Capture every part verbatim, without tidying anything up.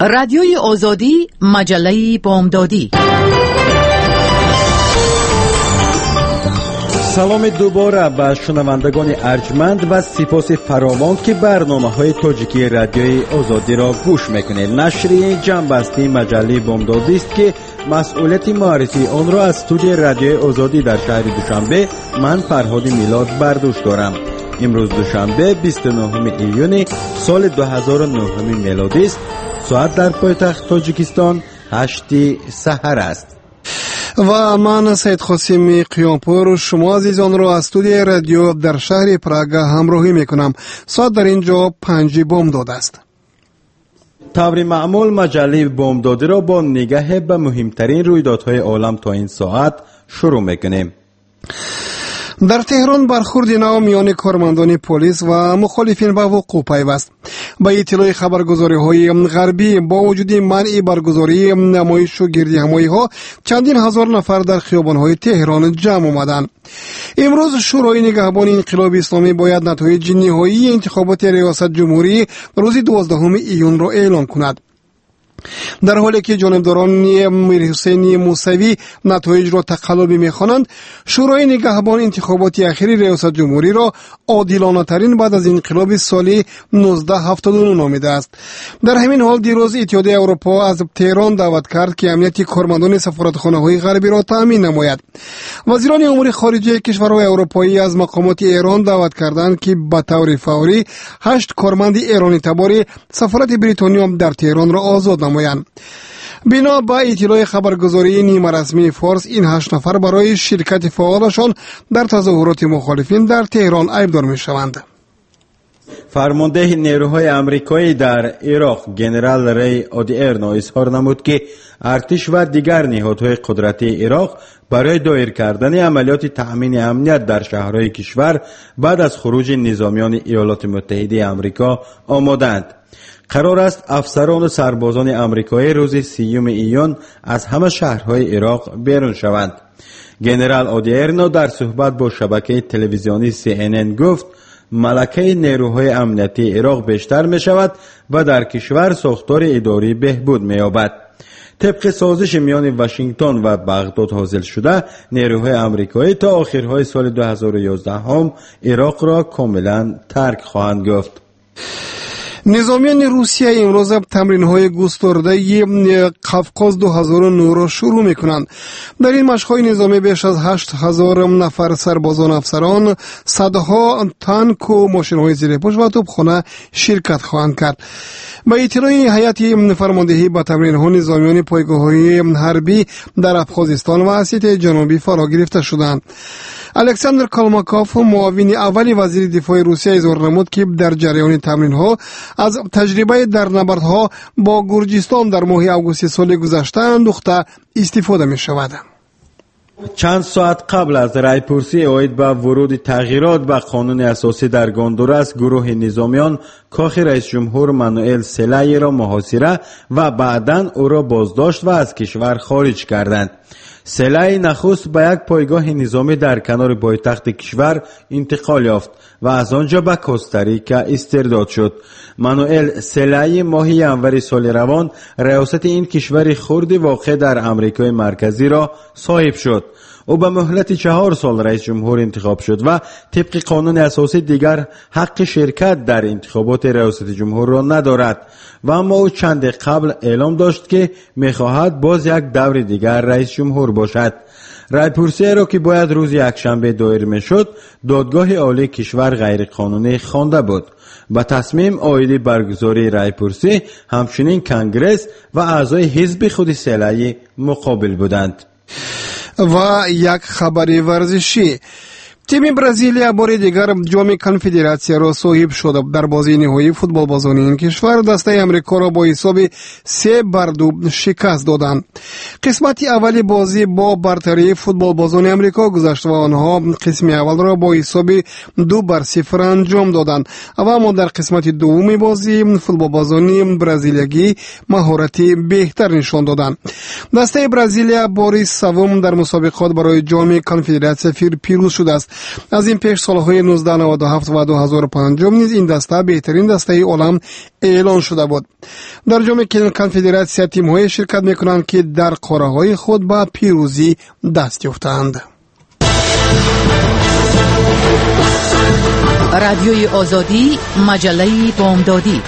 رادیوی آزادی، مجله بامدادی. سلام دوباره به شنوندگان ارجمند و سپاس فراوان که برنامه‌های تاجیکی رادیوی آزادی را گوش میکنید. نشریه جنبسته مجله بامدادی است که مسئولیت معرفی آن را از استودیوی رادیوی آزادی در شهر دوشنبه من فرهاد میلاد برداشت دارم. امروز دوشنبه بیست و نهم ایون سال دو هزار و نه میلادی است. ساعت در پایتخت تاجیکستان هشت سحر است. و من سید خاسم قیامپور شما عزیزان را از استودیوی رادیو در شهر پراگ همراهی میکنم. ساعت در اینجا پنج بامداد است. طور معمول مجله بامدادی را با نگاه به مهمترین رویدادهای عالم تا این ساعت شروع میکنیم. در تهران برخورد نو میان کارمندان پلیس و مخالفین به وقوع پیوست. با اطلاع خبرگزاری‌های غربی با وجود منع برگزاری نمایش و گردهمایی‌ها چندین هزار نفر در خیابان‌های تهران جمع آمدند. امروز شورای نگهبان انقلاب اسلامی باید نتایج نهایی انتخابات ریاست جمهوری روز دوازدهم ایون را اعلام کند. در حالی که جانبداران میرحسین موسوی نتایج را تقلبی می‌خوانند، شورای نگهبان انتخابات اخیر ریاست جمهوری را عادلانه ترین بعد از انقلاب سال نوزده هفتاد و نه نامیده است. در همین حال دیروز اتحادیه اروپا از تهران دعوت کرد که امنیت کارمندان سفارتخانه‌های غربی را تأمین نماید. وزیران امور خارجه کشورهای اروپایی از مقامات ایران دعوت کردند که به طور فوری هشت کارمند ایرانی تبار سفارت بریتانیا در تهران را آزاد نمایند. بنا به اطلاع خبرگزاری نیمه رسمی فارس، این هشت نفر برای شرکت فعالشان در تظاهرات مخالفین در تهران ایبدار می شوند. فرمانده نیروهای آمریکایی در عراق جنرال ری اودیرنو اظهار نمود که ارتش و دیگر نهادهای قدرتی عراق برای دایر کردن عملیات تأمین امنیت در شهرهای کشور بعد از خروج نظامیان ایالات متحده آمریکا آمادند. قرار است افسران و سربازان آمریکایی روز سیوم ایون از همه شهرهای عراق بیرون شوند. جنرال اودیرنو در صحبت با شبکه تلویزیونی سی ان ان گفت ملکه نیروهای امنیتی عراق بیشتر می شود و در کشور ساختار اداری بهبود می یابد. طبق سازش میان واشنگتن و بغداد حاصل شده، نیروهای آمریکایی تا آخرهای سال دو هزار و یازده هم عراق را کاملا ترک خواهند گفت. نظامیان روسیه امروز تمرین‌های گسترده قفقاز دو هزار و نه را شروع می‌کنند. در این مشق‌های نظامی بیش از هشت هزار نفر سربازان، افسران، صدها تانک و ماشین‌های زیرپوش و توپخانه شرکت خواهند کرد. با اطلاع هیئت فرماندهی به تمرین‌ها نظامیان پایگاه‌های حربی در افغانستان و اسیای جنوبی فرا گرفته شدند. الکساندر کالماکوف، معاون اول وزیر دفاع روسیه، اظهار نمود که در جریان تمرین‌ها از تجربه در نبردها با گرجستان در ماه آگوست سال گذشته اندوخته استفاده می شود. چند ساعت قبل از رایپرسی اوید به ورود تغییرات به قانون اساسی در گوندوراس، گروه نظامیان کاخ رئیس جمهور مانوئل سلای را محاصره و بعداً او را بازداشت و از کشور خارج کردند. سلای نخست به یک پایگاه نظامی در کنار پایتخت کشور انتقال یافت و از آنجا به کوستاریکا استرداد شد. مانوئل سلای ماه ینوری سال روان ریاست این کشور خرد واقع در آمریکای مرکزی را صاحب شد. او به مهلت چهار سال رئیس جمهور انتخاب شد و طبق قانون اساسی دیگر حق شرکت در انتخابات ریاست جمهور را ندارد و اما او چند قبل اعلام داشت که می‌خواهد باز یک دور دیگر رئیس جمهور باشد. رایپرسی را که باید روز یکشنبه دایر میشد، دادگاه عالی کشور غیر قانونی خوانده بود. با تصمیم عاید برگزاری رایپرسی همچنین کنگرس و اعضای حزب خود سلای مقابل بودند. و یک خبر ورزشی: تیم برزیلیا بار دیگر جام کنفدراسیون را صاحب شد. در بازی نهایی فوتبال بازان این کشور دسته امریکا را با حساب سه بر دو شکست دادند. قسمت اولی بازی با برتری فوتبال بازان امریکا گذشت و آنها قسم اول را با حساب دو بر صفر انجام دادند. اما در قسمت دوم بازی فوتبال بازان برزیلیایی مهارت بهتر نشان دادند. دسته برزیلیا بار سوم در مسابقات برای جام کنفدراسیون پیروز شده است. از این پیش سالهای نوزده نود و هفت و دو هزار و پنج نیز این دسته بهترین دسته عالم اعلان شده بود. در جام کنفدراسیون تیم‌های شرکت می‌کنند که در قاره‌های خود به پیروزی دست یافتند. رادیوی آزادی، مجله بامدادی.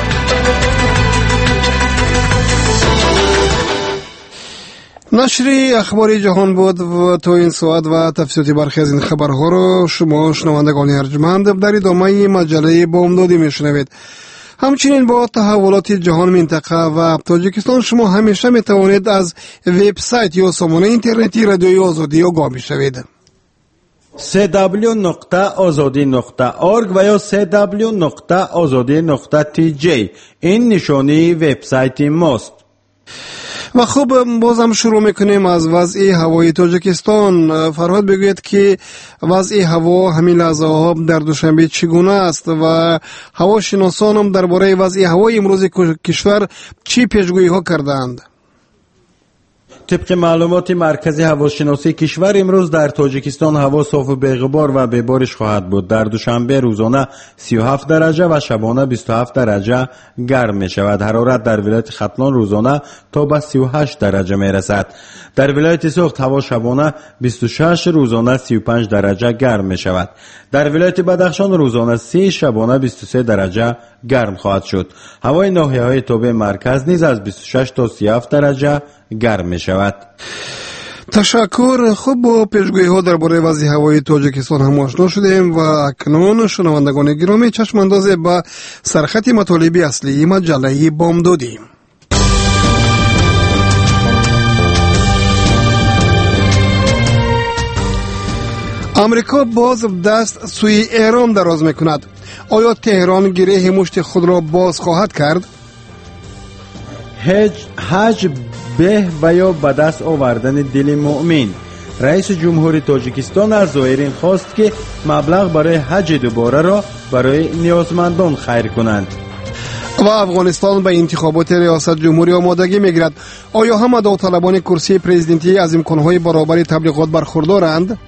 نشر اخبار جهان بود و تا این ساعت و تفسیراتی برخی از این خبرها را شما شنوندگان ارجمند در ادامه مجله بامدادی میشنوید. همچنین با تحولات جهان، منطقه و تاجیکستان شما همیشه می توانید از وبسایت یا سامانه اینترنتی رادیوی آزادی آگاه بشوید. سی دبلیو نقطه آزادی نقطه اورگ و یا سی دبلیو نقطه آزادی نقطه تی جی این نشانی وبسایت ماست. و خوب بازم شروع میکنیم از وضع هوای تاجیکستان. فرهاد بگوید که وضع هوا همین لحظه ها در دوشنبه چگونه است و هواشناسان هم درباره وضع هوای امروز کشور چی پیشگویی ها کردند؟ طبق معلومات مرکز هواشناسی کشور امروز در تاجیکستان هوا صاف و بی‌غبار و بی‌بارش خواهد بود. در دوشنبه روزانه سی و هفت درجه و شبانه بیست و هفت درجه گرم می شود. حرارت در ولایت ختلان روزانه تا به سی و هشت درجه می رسد. در ولایت سوخت هوا شبانه بیست و شش، روزانه سی و پنج درجه گرم می شود. در ولایت بدخشان روزانه سی، شبانه بیست و سه درجه گرم خواهد شد. هوای ناحیه‌های توبه مرکز نیز از بیست و شش تا سی و هفت درجه گرم می شود. تشکر. خوب با پیشگویی ها درباره وضع هوای تاجیکستان هم آشنا شدیم و اکنون شنوندگان گرامی چشم انداز به سرخط مطالب اصلی مجله بامدادی. امریکا باز دست سوی ایران دراز میکند. آیا تهران گره مشت خود را باز خواهد کرد؟ حج, حج به و یا به دست آوردن دل مؤمن. رئیس جمهوری تاجیکستان از زائرین خواست که مبلغ برای حج دوباره را برای نیازمندان خیر کنند. و افغانستان به انتخابات ریاست جمهوری آمادگی میگیرد. آیا همه داوطلبان کرسی پرزیدنتی از امکانهای برابر تبلیغات برخوردارند؟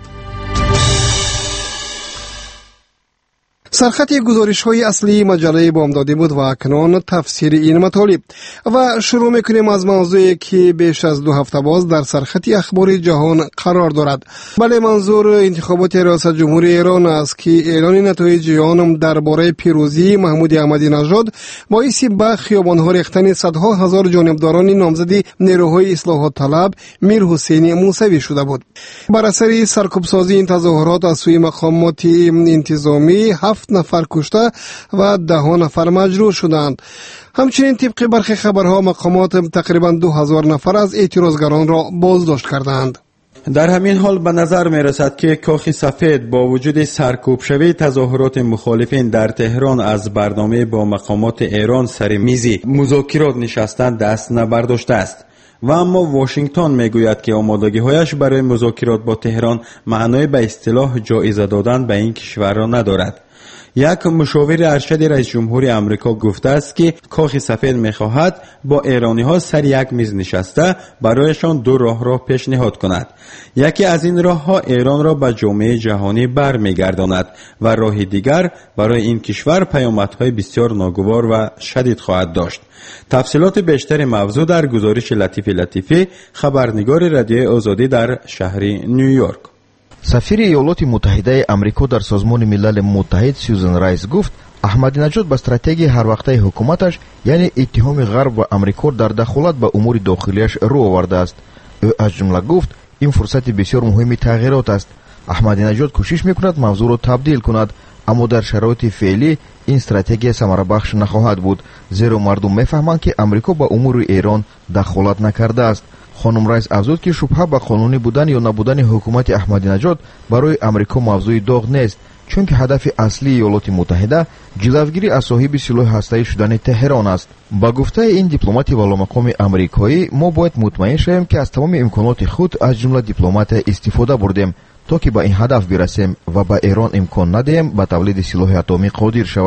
سرخط گزارش های اصلی مجله بامدادی بود و اکنون تفسیر این مطالب و شروع میکنیم از موضوعی که بیش از دو هفته باز در سرخط اخبار جهان قرار دارد. بله، منظور انتخابات ریاست جمهوری ایران است که اعلان نتایج آن درباره پیروزی محمود احمدی نژاد باعث به خیابان‌ها ریختن صدها هزار جانبداران نامزد نیروهای اصلاحات طلب میر حسین موسوی شده بود. بر اثر سرکوبسازی این تظاهرات از سوی مقامات انتظامی هفت نفر کشته و ده نفر مجروح شدند. همچنین طبق برخی خبرها مقامات تقریبا دو هزار نفر از اعتراضگران را بازداشت کردند. در همین حال به نظر می رسد که کاخ سفید با وجود سرکوب شوی تظاهرات مخالفین در تهران از برنامه با مقامات ایران سر میزی مذاکرات نشستن دست نبرداشته است. و اما واشنگتن میگوید که آمادگی‌هایش برای مذاکرات با تهران معنای به اصطلاح جایزه دادن به این کشور را ندارد. یک مشاور ارشد رئیس جمهوری آمریکا گفته است که کاخ سفید می‌خواهد با ایرانی‌ها سر یک میز نشسته برایشان دو راه را پیشنهاد کند. یکی از این راه‌ها ایران را به جامعه جهانی برمیگرداند و راه دیگر برای این کشور پیامدهای بسیار ناگوار و شدید خواهد داشت. تفصیلات بیشتر موضوع در گزارش لطیف لطیفی، خبرنگار رادیوی آزادی در شهر نیویورک. سفیر ایالات متحده آمریکا در سازمان ملل متحد سیوزن رایس گفت احمدی نژاد با استراتژی هر وقته حکومتش یعنی اتهام غرب و آمریکا در دخالت به امور داخلیش رو آورده است. او از جمله گفت این فرصت بسیار مهم تغییرات است. احمدی نژاد کوشش میکند موضوع را تبدیل کند، اما در شرایط فعلی این استراتژی ثمره بخش نخواهد بود، زیرا مردم میفهمند که آمریکا با امور ایران دخالت نکرده است. خانم رایس افزود که شبهه به قانونی بودن یا نبودن حکومت احمدی نژاد برای آمریکا موضوع داغ نیست، چون که هدف اصلی ایالات متحده جلوگیری از صاحب سلاح هسته‌ای شدن تهران است. با گفته این دیپلمات والامقام آمریکایی، ما باید مطمئن شویم که از تمام امکانات خود از جمله دیپلمات استفاده بردیم تا که به این هدف برسیم و به ایران امکان ندهیم به تولید سلاح اتمی قادر شود.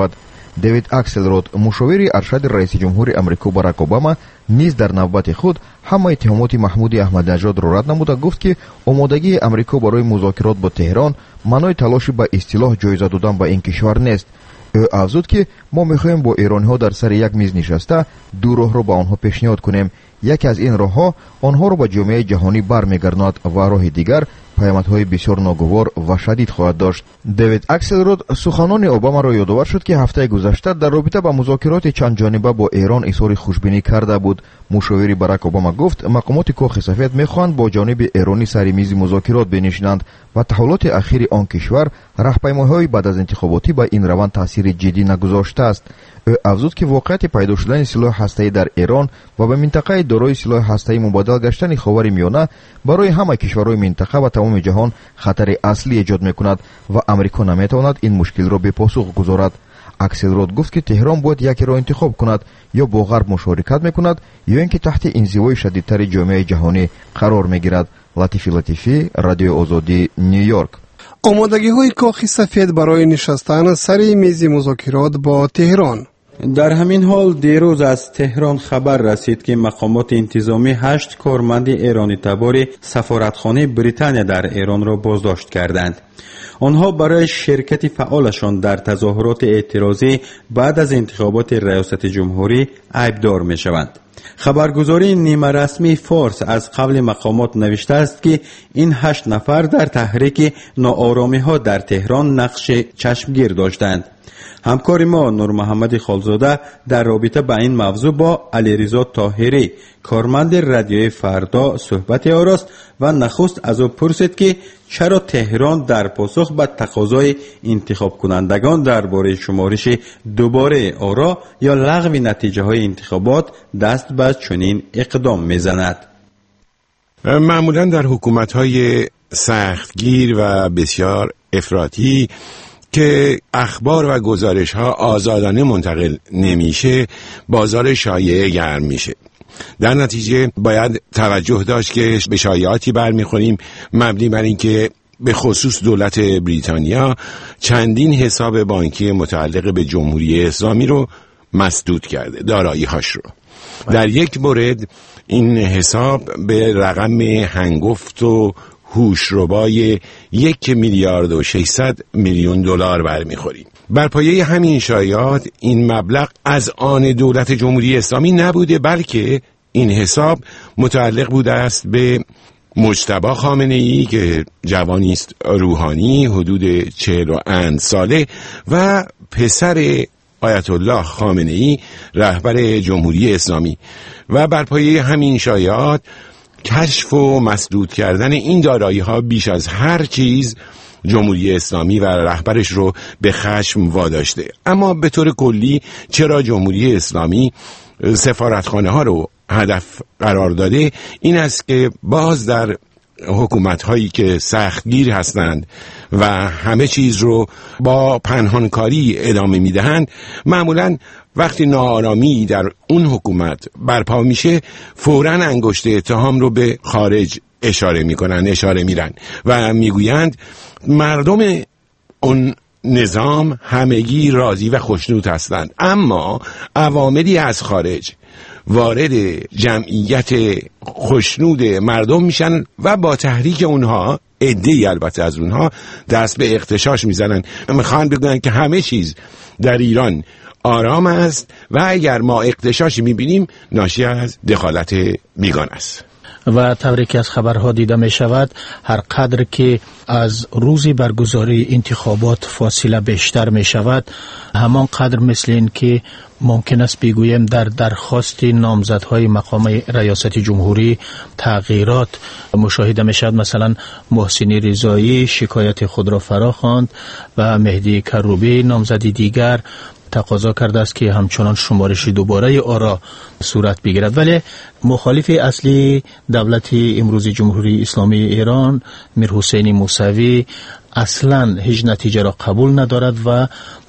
دیوید اکسلرود مشاور ارشد رئیس جمهور امریکا باراک اوباما نیز در نوبت خود همه اتهامات محمود احمدی نژاد را رد نموده گفت که آمادگی امریکا برای مذاکرات با تهران معنای تلاش به اصطلاح جایزه دادن به این کشور نیست. او افزود که ما میخواهیم با ایرانی ها در سر یک میز نشسته دو راه را به آنها پیشنهاد کنیم. یکی از این راه ها آنها را به جامعه جهانی برمیگرداند و راه دیگر پیامدهای بسیار ناگوار و شدید خواهد داشت. دیوید اکسلرود سخنان اوباما را یادآور شد که هفته گذشته در رابطه با مذاکرات چند جانبه با ایران اظهار خوشبینی کرده بود. مشاور باراک اوباما گفت مقامات کاخ سفید میخواهند با جانب ایرانی سر میز مذاکرات بنشینند و تحولات اخیر آن کشور راهپیمایی‌های بعد از انتخاباتی با این روند تاثیر جدی نگذاشته است. او افزود که واقعیت پیدا شدن سلاح هسته‌ای در ایران و به منطقه دارای سلاح هسته‌ای مبادل گشتن خاورمیانه برای همه کشورهای منطقه و تمام جهان خطر اصلی ایجاد می‌کند و امریکا نمی‌تواند این مشکل را به پاسخ گذارد. اکسلرود گفت که تهران باید یکی را انتخاب کند، یا با غرب مشارکت می‌کند یا اینکه تحت انزوای شدیدتر جامعه جهانی قرار می‌گیرد. لطیفی لطیفی، رادیو آزادی، نیویورک. آمادگی های کاخ سفید برای نشستن سر میز مذاکرات با تهران. در همین حال دیروز از تهران خبر رسید که مقامات انتظامی هشت کارمند ایرانی تبار سفارتخانه بریتانیا در ایران را بازداشت کردند. آنها برای شرکت فعالشان در تظاهرات اعتراضی بعد از انتخابات ریاست جمهوری عیبدار می شوند. خبرگزاری نیمه رسمی فارس از قبل مقامات نوشته است که این هشت نفر در تحریک ناآرامی ها در تهران نقش چشمگیر داشتند. همکار ما نور محمد خالزاده در رابطه با این موضوع با علیرضا طاهری کارمند رادیوی فردا صحبت آراست و نخست از او پرسید که چرا تهران در پاسخ به تقاضای انتخاب کنندگان درباره شمارش دوباره آرا یا لغو نتیجه های انتخابات دست به چنین اقدام میزند. معمولا در حکومت‌های سختگیر و بسیار افراطی که اخبار و گزارش ها آزادانه منتقل نمیشه، بازار شایعه گرم میشه. در نتیجه باید توجه داشت که به شایعاتی برمیخوریم مبنی بر اینکه به خصوص دولت بریتانیا چندین حساب بانکی متعلق به جمهوری اسلامی رو مسدود کرده، دارایی هاش رو. در یک مورد این حساب به رقم هنگفت و هوشربای یک میلیارد و ششصد میلیون دلار برمیخوریم. بر پایه همین شایعات این مبلغ از آن دولت جمهوری اسلامی نبوده، بلکه این حساب متعلق بوده است به مجتبی خامنه‌ای که جوانی است روحانی حدود چهل و اند ساله و پسر آیت الله خامنه‌ای رهبر جمهوری اسلامی، و بر پایه همین شایعات کشف و مسدود کردن این دارایی ها بیش از هر چیز جمهوری اسلامی و رهبرش رو به خشم واداشته. اما به طور کلی چرا جمهوری اسلامی سفارتخانه ها رو هدف قرار داده این است که باز در حکومت هایی که سختگیر هستند و همه چیز رو با پنهانکاری ادامه میدهند، معمولاً وقتی ناآرامی در اون حکومت برپا میشه فوراً انگشت اتهام رو به خارج اشاره میکنن، اشاره میرن و میگویند مردم اون نظام همگی راضی و خوشنود هستند، اما عواملی از خارج وارد جمعیت خوشنود مردم میشن و با تحریک اونها، عده‌ای البته از اونها، دست به اغتشاش میزنن، میخوان بگن که همه چیز در ایران آرام است و اگر ما اغتشاشی میبینیم ناشی از دخالت بیگانه است. و طوری که از خبرها دیده می شود هر قدر که از روز برگزاری انتخابات فاصله بیشتر می شود همان قدر مثل این که ممکن است بگویم در درخواست نامزدهای مقام ریاست جمهوری تغییرات مشاهده می شود. مثلا محسن رضایی شکایت خود را فرا خواند و مهدی کروبی نامزدی دیگر تقاضا کرده است که همچنان شمارش دوباره آرا صورت بگیرد، ولی مخالف اصلی دولت امروز جمهوری اسلامی ایران میرحسین موسوی اصلا هیچ نتیجه را قبول ندارد و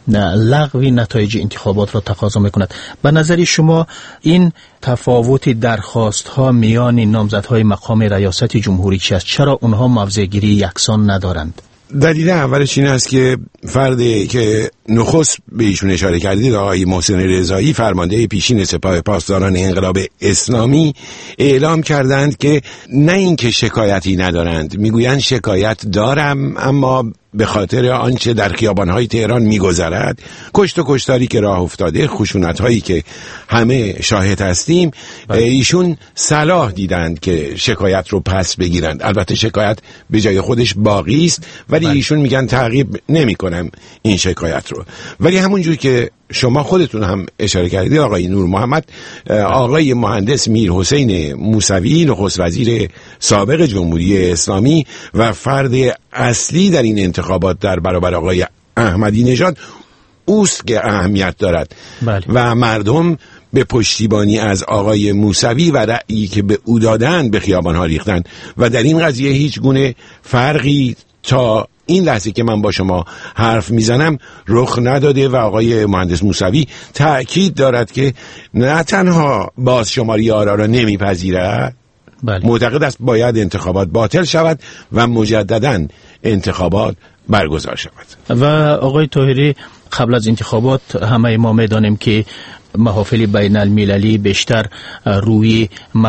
لغو نتایج انتخابات را تقاضا میکند. به نظر شما این تفاوت درخواست ها میان نامزدهای مقام ریاست جمهوری چی است؟ چرا اونها موضع گیری یکسان ندارند؟ دلیل اولش این است که فردی که نخست به ایشون اشاره کردید، آقای محسن رضایی، فرمانده پیشین سپاه پاسداران انقلاب اسلامی، اعلام کردند که نه اینکه شکایتی ندارند، میگویند شکایت دارم، اما به خاطر آنچه در خیابان‌های تهران می‌گذرد، کشت و کشتاری که راه افتاده، خشونت‌هایی که همه شاهد هستیم، ایشون صلاح دیدند که شکایت رو پس بگیرند. البته شکایت به جای خودش باقی است، ولی بله. ایشون میگن تعقیب نمی‌کنم این شکایت رو. ولی همونجور که شما خودتون هم اشاره کردید آقای نور محمد، آقای مهندس میر حسین موسوی، نخست وزیر سابق جمهوری اسلامی و فرد اصلی در این انتخابات در برابر آقای احمدی نژاد، اوست که اهمیت دارد. بله. و مردم به پشتیبانی از آقای موسوی و رأیی که به او دادن به خیابان‌ها ریختند و در این قضیه هیچ گونه فرقی تا این لحظه که من با شما حرف میزنم رخ نداده و آقای مهندس موسوی تأکید دارد که نه تنها باز شماری آرا را نمیپذیرد، بله. معتقد است باید انتخابات باطل شود و مجددا انتخابات برگزار شود. و آقای طاهری، قبل از انتخابات همه ما میدانیم که محافل بین المللی بیشتر روی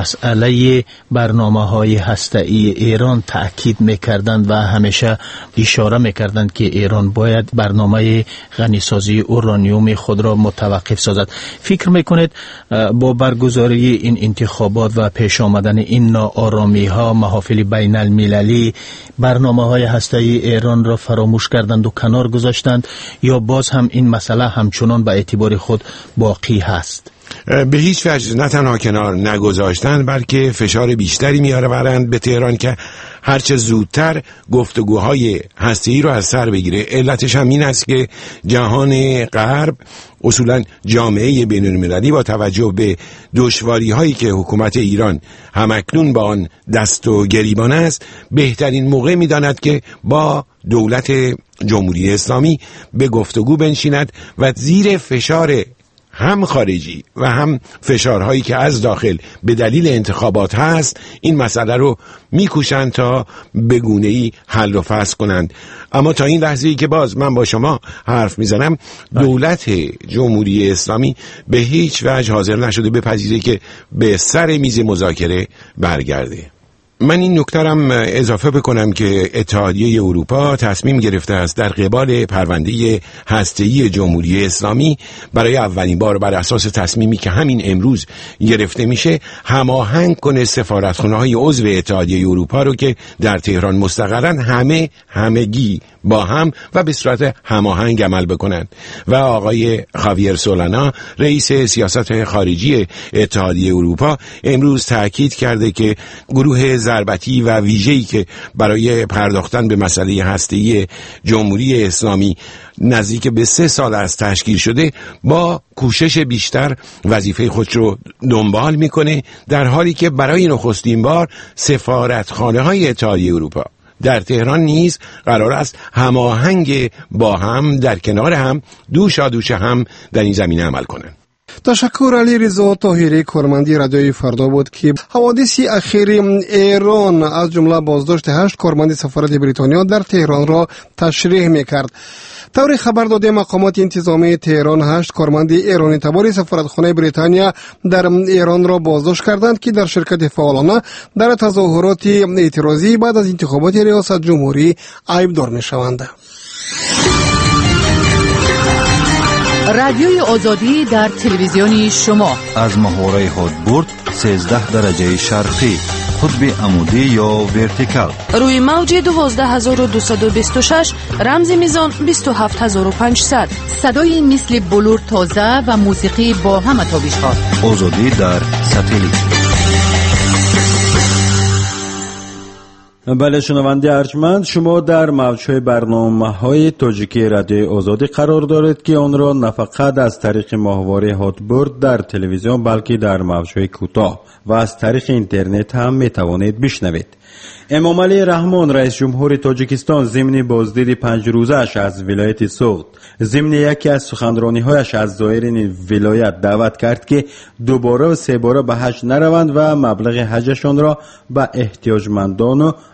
مسئله برنامه‌های هسته‌ای ایران تأکید می‌کردند و همیشه اشاره می‌کردند که ایران باید برنامه غنیسازی اورانیوم خود را متوقف سازد. فکر می‌کنید با برگزاری این انتخابات و پیش آمدن این ناآرامی‌ها محافل بین المللی برنامه‌های هسته‌ای ایران را فراموش کردند و کنار گذاشتند، یا باز هم این مسئله همچنان به اعتبار خود باقی هست؟ به هیچ وجه نه تنها کنار نگذاشتن، بلکه فشار بیشتری میارند به تهران که هرچه زودتر گفتگوهای هسته‌ای رو از سر بگیره. علتش هم این است که جهان غرب، اصولا جامعه بین‌المللی، با توجه به دشواری‌هایی که حکومت ایران همکنون با آن دست و گریبان است، بهترین موقع می‌داند که با دولت جمهوری اسلامی به گفتگو بنشیند و زیر فشار هم خارجی و هم فشارهایی که از داخل به دلیل انتخابات هست این مسئله رو میکوشند تا به گونه‌ای حل و فصل کنند. اما تا این لحظه‌ای که باز من با شما حرف میزنم، دولت جمهوری اسلامی به هیچ وجه حاضر نشده بپذیره که به سر میز مذاکره برگرده. من این نکته هم اضافه بکنم که اتحادیه اروپا تصمیم گرفته است در قبال پرونده هسته‌ای جمهوری اسلامی برای اولین بار بر اساس تصمیمی که همین امروز گرفته میشه هماهنگ کنه سفارتخانه‌های عضو اتحادیه اروپا رو که در تهران مستقرن همه همگی با هم و به صورت هماهنگ عمل بکنند. و آقای خاویر سولانا، رئیس سیاست خارجی اتحادیه اروپا، امروز تاکید کرده که گروه ضربتی و ویژه‌ای که برای پرداختن به مسئله هسته‌ای جمهوری اسلامی نزدیک به سه سال از تشکیل شده، با کوشش بیشتر وظیفه خود رو دنبال میکنه، در حالی که برای نخستین بار سفارتخانه‌های اتحادیه اروپا در تهران نیز قرار است هماهنگ با هم در کنار هم دوشا دوش هم در این زمینه عمل کنند. تشکر. علی رضا طاهری، کارمندی رادیوی فردا بود که حوادث اخیر ایران از جمله بازداشت هشت کارمند سفارت بریتانیا در تهران را تشریح میکرد. طور خبر داده مقامات انتظامی تهران، هشت کارمند ایرانی تبار سفارتخانه بریتانیا در ایران را بازداشت کردند که در شرکت فعالانه در تظاهرات اعتراضی بعد از انتخابات ریاست جمهوری عیبدار میشوند. رادیوی آزادی در تلویزیونی شما از محوره هادبورد سیزده درجه شرقی، قطب عمودی یا ورتیکال، روی موج دوازده هزار و دویست و بیست و شش، رمز میزان بیست و هفت هزار و پانصد. صدای مثل بلور تازه و موسیقی با همه تابش ها. آزادی در ساتلیت. بله شنونده ارجمند، شما در موجهای برنامه‌های تاجیکی رادیوی آزادی قرار دارید که آن را نه فقط از طریق ماهواره هاتبورد در تلویزیون بلکه در موجهای کوتاه و از طریق اینترنت هم میتوانید بشنوید. امام علی رحمان رئیس جمهور تاجیکستان ضمن بازدید پنج روزه‌اش از ولایت سوغد ضمن یکی از سخنرانی‌هایش از زائرین ولایت دعوت کرد که دوباره و سه باره به حج نروند و مبلغ حجشان را به احتیاجمندان و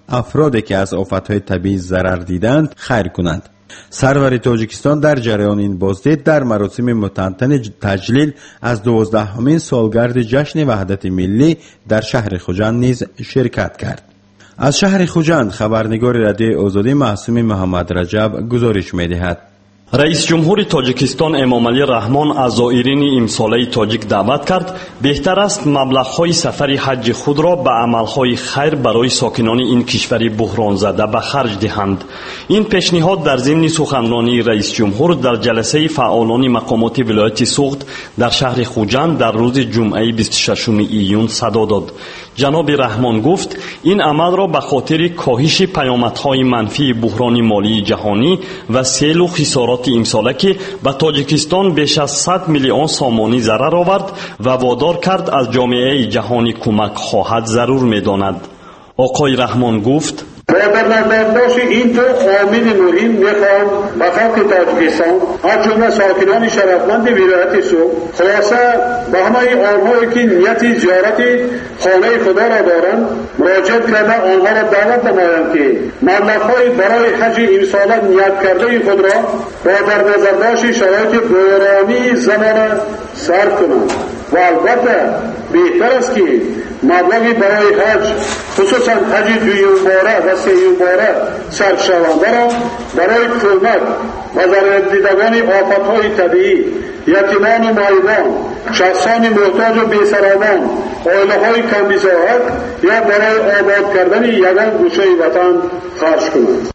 افرادی که از آفت‌های طبیعی ضرر دیدند خیر کنند. سرور تاجیکستان در جریان این بازدید در مراسم متنطن تجلیل از دوازدهمین سالگرد جشن وحدت ملی در شهر خوجند نیز شرکت کرد. از شهر خوجند خبرنگار رادیوی آزادی معصوم محمد رجب گزارش می‌دهد. رئیس جمهور تاجیکستان امامعلی رحمان از زائرین امساله تاجیک دعوت کرد بهتر است مبلغ‌های سفر حج خود را به عمل‌های خیر برای ساکنان این کشور بحران زده به خرج دهند. این پیشنهاد در ضمن سخنرانی رئیس جمهور در جلسه فعالان مقامات ولایت سوخت در شهر خوجند در روز جمعه بیست و ششم ایون صدا داد. جناب رحمان گفت این عمل را به خاطر کاهش پیامدهای منفی بحران مالی جهانی و سیل و خسارات امساله که به تاجیکستان بیش از صد میلیون سامانی ضرر آورد و وادار کرد از جامعه جهانی کمک خواهد ضرور می‌داند. آقای رحمان گفت با در نظر داشت این دو عامل مهم میخوام به خلق تاجیکستان از جمله ساکنان شرفمند ولایت سوخت خلاصه به همه آنهایی که نیت زیارت خانه خدا را دارند مراجعت کرده آنها را دعوت نمایند که مبلغ‌های برای حج امساله نیت کرده خود را با در نظر داشت شرایط بحرانی زمان صرف کنند و البته بهتر است که مبلغی برای حج خصوصا حج دویم باره و سیوم باره صرف شونده را برای کمک و ضرر دیدگان آفت‌های طبیعی، یتیمان و مایدان، شخصان محتاج و بی‌سرانان، عائله‌های کم‌بساحت یا برای آباد کردن یگان گوشه وطن خرج کنند.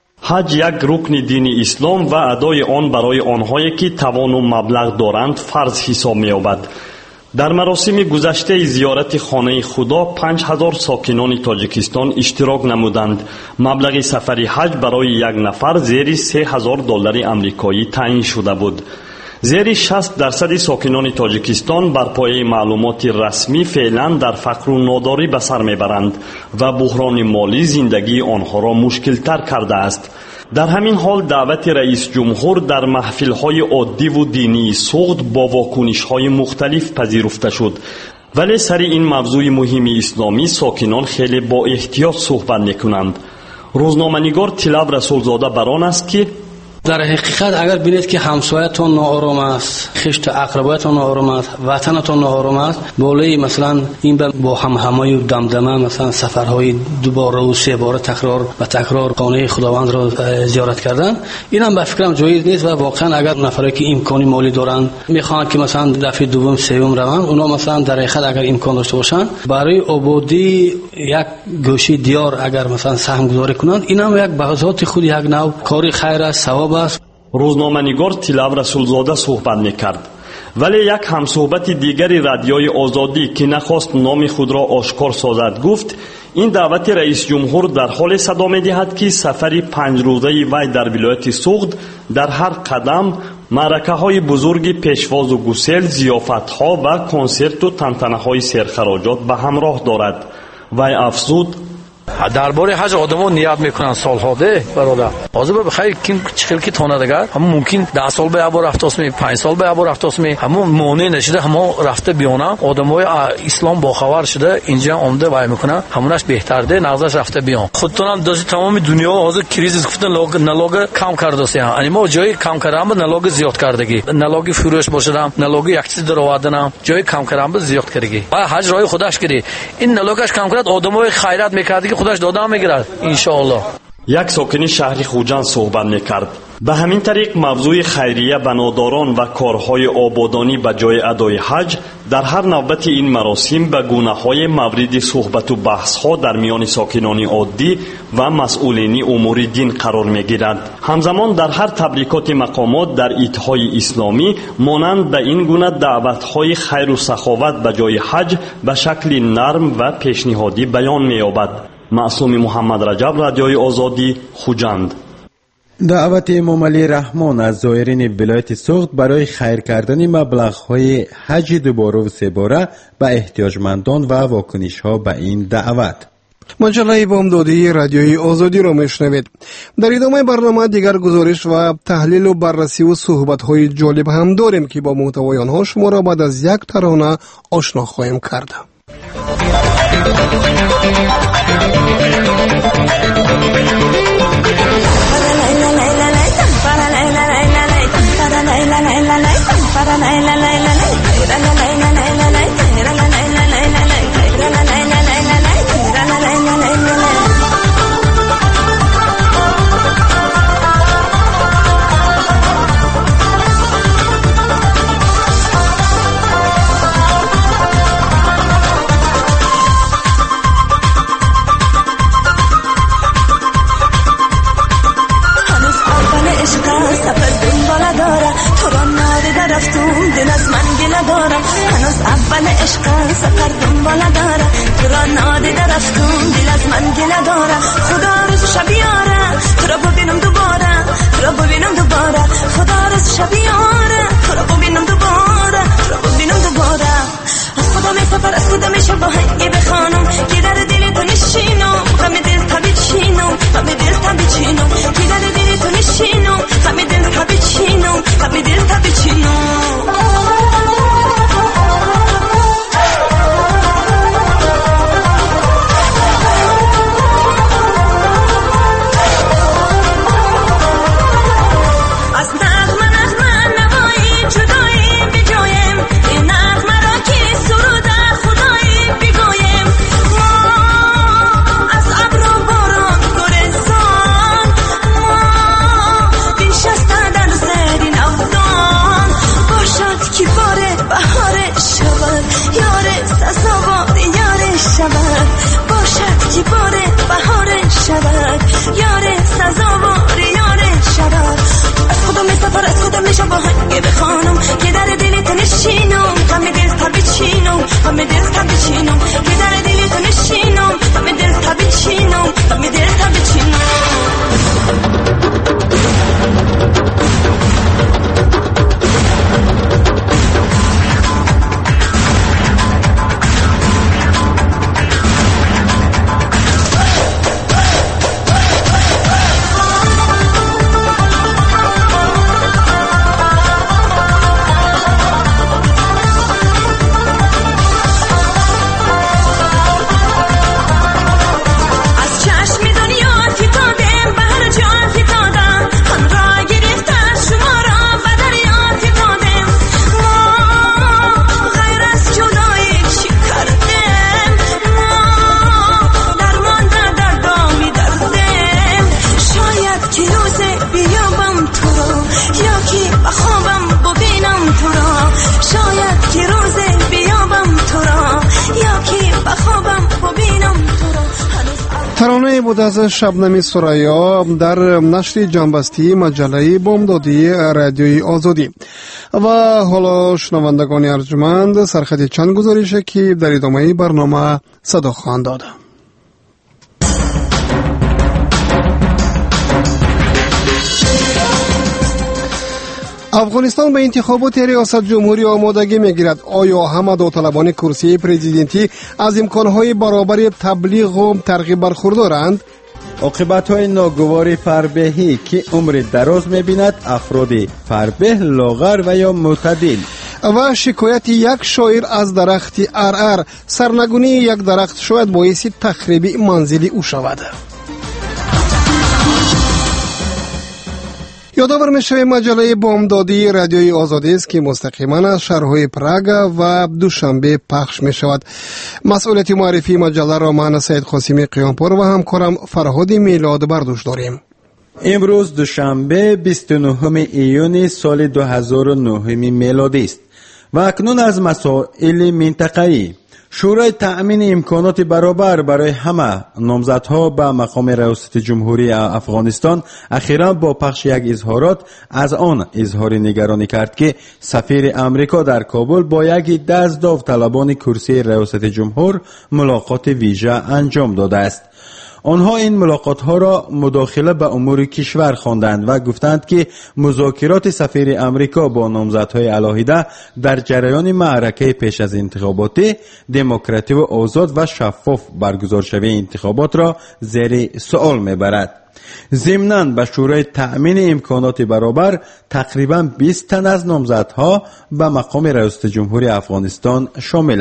حج یک رکن دین اسلام و ادای آن برای آنهایی که توان و مبلغ دارند فرض حساب می‌یابد. در مراسم گذشته زیارت خانه خدا پنج هزار ساکنان تاجیکستان اشتراک نمودند. مبلغ سفر حج برای یک نفر زیر سه هزار دلار آمریکایی تعیین شده بود. زیر شصت درصد ساکنان تاجیکستان بر پایه معلومات رسمی فعلا در فقر و ناداری به سر میبرند و بحران مالی زندگی آنها را مشکل تر کرده است. در همین حال دعوت رئیس جمهور در محفل‌های عادی و دینی سوخت با واکنش‌های مختلف پذیرفته شد، ولی سر این موضوع مهم اسلامی ساکنان خیلی با احتیاط صحبت می‌کنند. روزنامه‌نگار طلب رسولزاده بران است که در حقیقت اگر بینید که همسایتون ناآرام است، خشت اقربایتون ناآرام است، وطنتون ناآرام است، بالای مثلا این با هم همای دمدمه مثلا سفرهای دوباره و سه بار تکرار و تکرار خانه خداوند را زیارت کردن، این هم به فکرم جایز نیست و واقعا اگر نفرایی که امکانی مالی دارن میخوان که مثلا دفعه دوم سوم روند، اونا مثلا در حقیقت اگر امکان داشته باشن برای آبادی یک گوشه دیار اگر مثلا سهم گذاری کنند، این هم یک به ذات خود یک نوع کاری خیر است، ثواب. روزنامه‌نگار طلب رسولزاده صحبت می‌کرد، ولی یک همصحبت دیگری رادیوی آزادی که نخواست نام خود را آشکار سازد گفت این دعوت رئیس جمهور در حال صدا می‌دهد که سفری پنج روزه وی در ولایت سوخت در هر قدم معرکه‌های بزرگ پیشواز و گسیل، ضیافت‌ها و کنسرت و تنتنه‌های سرخراجات به همراه دارد. وی افزود درباره حج آدم‌ها نیت میکنن سال‌ها ده برادر. حاضر بخیر کیم چخل کی تونه دیگر هم ممکن ده سال به ابو رفت اسمی پنج سال به ابو رفت اسمی همون مونی نشده هم رفته بیونه آدمای اسلام با خبر شده اینجا اومده وای میکنن همونش بهتر ده نغزش رفته بیان. خودتون هم داشت تمام دنیا حاضر کریز گفتن لاگ نلاگ کم کرده است. یعنی ما جای کم کردن نلاگ زیاد کردگی نلاگ فروش باشه نلاگ یک چیز درآوردن جای کم کردن زیاد کردگی و حج رای خودش کردی این نلاگش کم کرد آدمای خیرات میکرد خودش داده میگیرد ان شاء الله. یک ساکن شهر خوجند صحبت میکرد. به همین طریق موضوع خیریه بناداران و کارهای آبادانی به جای ادای حج در هر نوبت این مراسم به گونه‌های مورد صحبت و بحث‌ها در میان ساکنان عادی و مسئولین امور دین قرار میگیرد. همزمان در هر تبریکات مقامات در ایدهای اسلامی مانند به این گونه دعوت‌های خیر و سخاوت به جای حج به شکل نرم و پیشنهادی بیان می‌یابد. معصوم محمد رجب، رادیوی آزادی، خوجند. دعوت امامعلی رحمان از زائرین ولایت سوخت برای خیر کردن مبلغ‌های حج دوباره و سه باره به احتیاجمندان و واکنش‌ها به این دعوت. مجله بامدادی رادیوی آزادی را میشنوید. در ادامه برنامه دیگر گزارش و تحلیل و بررسی و صحبت‌های جالب هم داریم که با محتوای آنها شما را بعد از یک ترانه آشنا خواهیم کرد. ترانه بود از شبنم سریا در نشر جنبستی مجله بامدادی رادیوی آزادی. و حالا شنوندگان ارجمند سرخط چند گزارشه که در ادامه برنامه صدا خواهند داد. افغانستان به انتخابات ریاست جمهوری آمادگی میگیرد. آیا همه داوطلبان کرسی پرزیدنتی از امکانهای برابر تبلیغ و ترغیب برخوردارند؟ عاقبت‌های ناگوار فربهی که عمر دراز می‌بیند، افراد فربه، لاغر و یا معتدل. و شکایت یک شاعر از درخت ارعر. سرنگونی یک درخت شاید باعث تخریب منزل او شود. یادآور می‌شویم مجله بامدادی رادیوی آزادی است که مستقیما از شهرهای پراگ و دوشنبه پخش می‌شود. مسئولیت معرفی مجله را من سید قاسمی قیامپور و همکارم فرهاد میلاد بر دوش داریم. امروز دوشنبه بیست و نهم ایون سال دو هزار و نه میلادی است و اکنون از مسائل منطقه‌ای. شورای تأمین امکانات برابر برای همه نامزدها به مقام ریاست جمهوری افغانستان اخیراً با پخش یک اظهارات از آن اظهار نگرانی کرد که سفیر امریکا در کابل با یک عده از داوطلبان کرسی ریاست جمهور ملاقات ویژه انجام داده است. آنها این ملاقات‌ها را مداخله به امور کشور خواندند و گفتند که مذاکرات سفیر امریکا با نامزدهای علاهیده در جریان معرکه پیش از انتخاباتی دموکراتیک و آزاد و شفاف برگزار شوی انتخابات را زیر سوال میبرد. ضمناً به شورای تأمین امکانات برابر تقریباً بیست تن از نامزدها به مقام ریاست جمهوری افغانستان شاملند.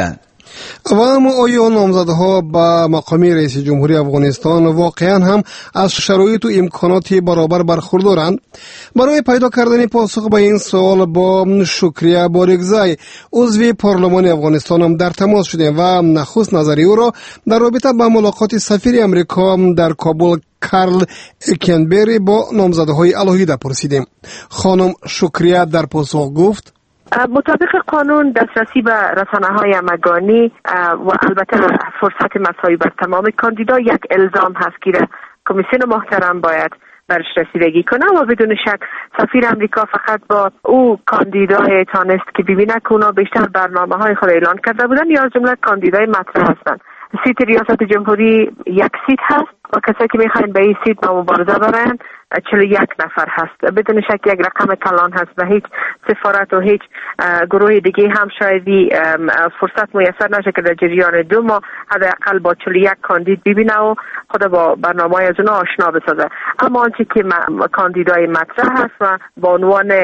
و اما آیا نامزدها به مقام رئیس جمهوری افغانستان واقعا هم از شرایط و امکانات برابر برخوردارند؟ برای پیدا کردن پاسخ به این سوال با شکریه باریکزی عضو پارلمان افغانستان هم در تماس شدیم و نخست نظری او را در رابطه با ملاقات سفیر امریکا در کابل کارل اکنبری با نامزدهای الهیده پرسیدیم. خانم شکریه در پاسخ گفت: مطابق قانون دسترسی به رسانه‌های همگانی و البته فرصت مساوی بر تمام کاندیدا یک الزام هست که کمیسیون محترم باید برش رسیدگی کنه و بدون شک سفیر امریکا فقط با او کاندیدای تانست که ببینه که اونا بیشتر برنامه‌های خود اعلان کرده بودن یا از جمله کاندیدای مطرح هستند. سیت ریاست جمهوری یک سیت هست و کسایی که میخواین به این سیت با مبارزه برن چهل و یک نفر هست. بدون شک یک رقم کلان هست و هیچ سفارت و هیچ گروه دیگه هم شایدی فرصت میسر نشه که در جریان دو ماه حداقل با چهل و یک کاندید ببینه و خود با برنامه از اونا آشنا بسازه. اما آنچه که کاندیدای مطرح هست و با عنوان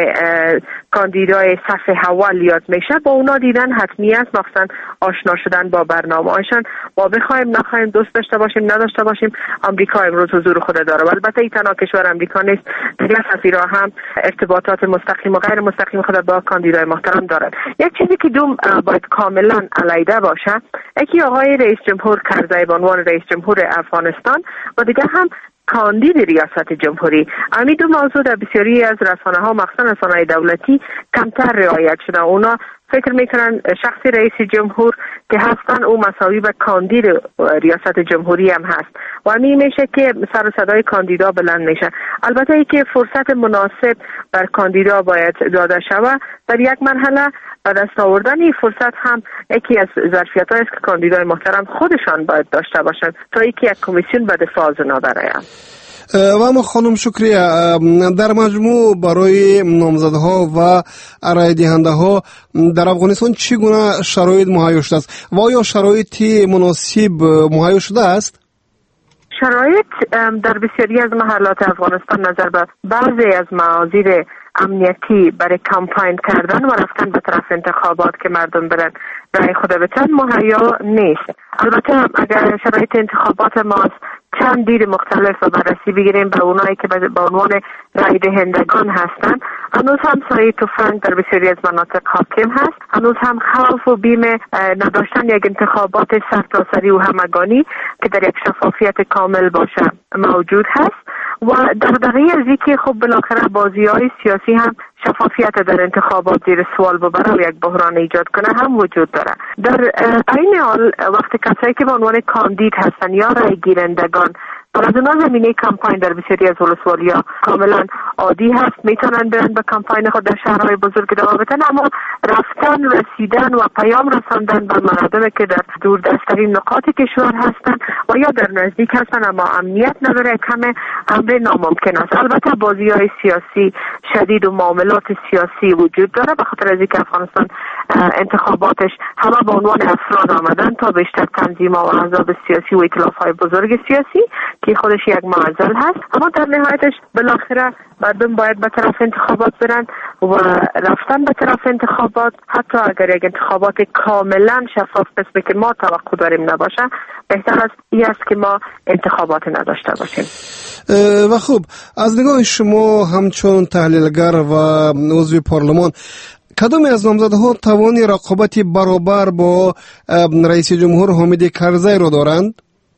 کاندیدای صف اول یاد میشه با اونا دیدن حتمی است، مخصوصا آشنا شدن با برنامه هاشون. ما بخوایم نخوایم دوست داشته باشیم نداشته باشیم امریکا امروز حضور خود داره و البته این تنها کشور امریکا نیست، دیگر سفیرها هم ارتباطات مستقیم و غیر مستقیم خود با کاندیدای محترم دارد. یک چیزی که دوم باید کاملا علیحده باشه، یکی آقای رئیس جمهور کرزی به عنوان رئیس جمهور افغانستان و دیگر هم کاندید ریاست جمهوری. همین دو موضوع در بسیاری از رسانه ها مخصوصا رسانه‌های دولتی کمتر رعایت شده. اونا فکر میکنن شخص رئیس جمهور که هستن او مساوی به کاندید ریاست جمهوری هم هست و همین میشه که سر و صدای کاندیدا بلند میشه. البته ای که فرصت مناسب بر کاندیدا باید داده شود، در یک مرحله و دست آوردن این فرصت هم یکی از ظرفیت‌هایی است که کاندیدای محترم خودشان باید داشته باشند تا اینکه یک کمیسیون به دفاع از اونا برایم. و اما خانم شکریه، در مجموع برای نامزدها و رای دهنده ها در افغانستان چگونه شرایط مهیا شده است و آیا شرایطی مناسب مهیا شده است؟ شرایط در بسیاری از محلات افغانستان نظر به بعضی از معاذیر امنیتی برای کمپاین کردن و رفتن به طرف انتخابات که مردم برن رای خود بتن مهیا نیست. البته اگر شرایط انتخابات ما چند دید مختلف و بررسی بگیریم به اونایی که به عنوان رای دهندگان هستند، هنوز هم سایه تفنگ در بسیاری از مناطق حاکم هست. هنوز هم خوف و بیم نداشتن یک انتخابات سرتاسری و همگانی که در یک شفافیت کامل باشه موجود هست و دغدغه از اینکه خب بالاخره بازی‌های سیاسی هم شفافیت در انتخابات زیر سوال ببره و یک بحران ایجاد کنه هم وجود داره. در این حال وقتی کسایی که به عنوان کاندید هستن یا رای گیرندگان و از اونا زمینه کمپاین در بسیاری از ولسوالی‌ها کاملا عادی هست، میتونن برن به کمپاین خود در شهرهای بزرگ دوام بدن، اما رفتن رسیدن و پیام رساندن به مردم که در دور دستترین نقاط کشور هستن و یا در نزدیک هستن اما امنیت نداره کم امر ناممکن است. البته بازی‌های سیاسی شدید و معاملات سیاسی وجود داره به خاطر از اینکه افغانستان انتخاباتش همه به عنوان افراد آمدن تا بیشتر تنظیم‌ها و احزاب سیاسی و ائتلاف‌های بزرگ سیاسی که خودش یک معضل هست، اما در نهایتش بالاخره مردم باید به طرف انتخابات برن و رفتن به طرف انتخابات حتی اگر یک انتخابات کاملا شفاف قسمی که ما توقع داریم نباشه، بهتر از این است که ما انتخابات نداشته باشیم. و خوب، از نگاه شما همچون تحلیلگر و عضو پارلمان کدام از نامزدها توانی رقابتی برابر با رئیس جمهور حامد کرزی را دارند؟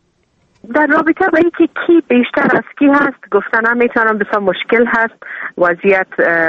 در رابطه با اینکه کی بیشتر از کی هست گفتن هم میتونم بسیار مشکل هست. وضعیت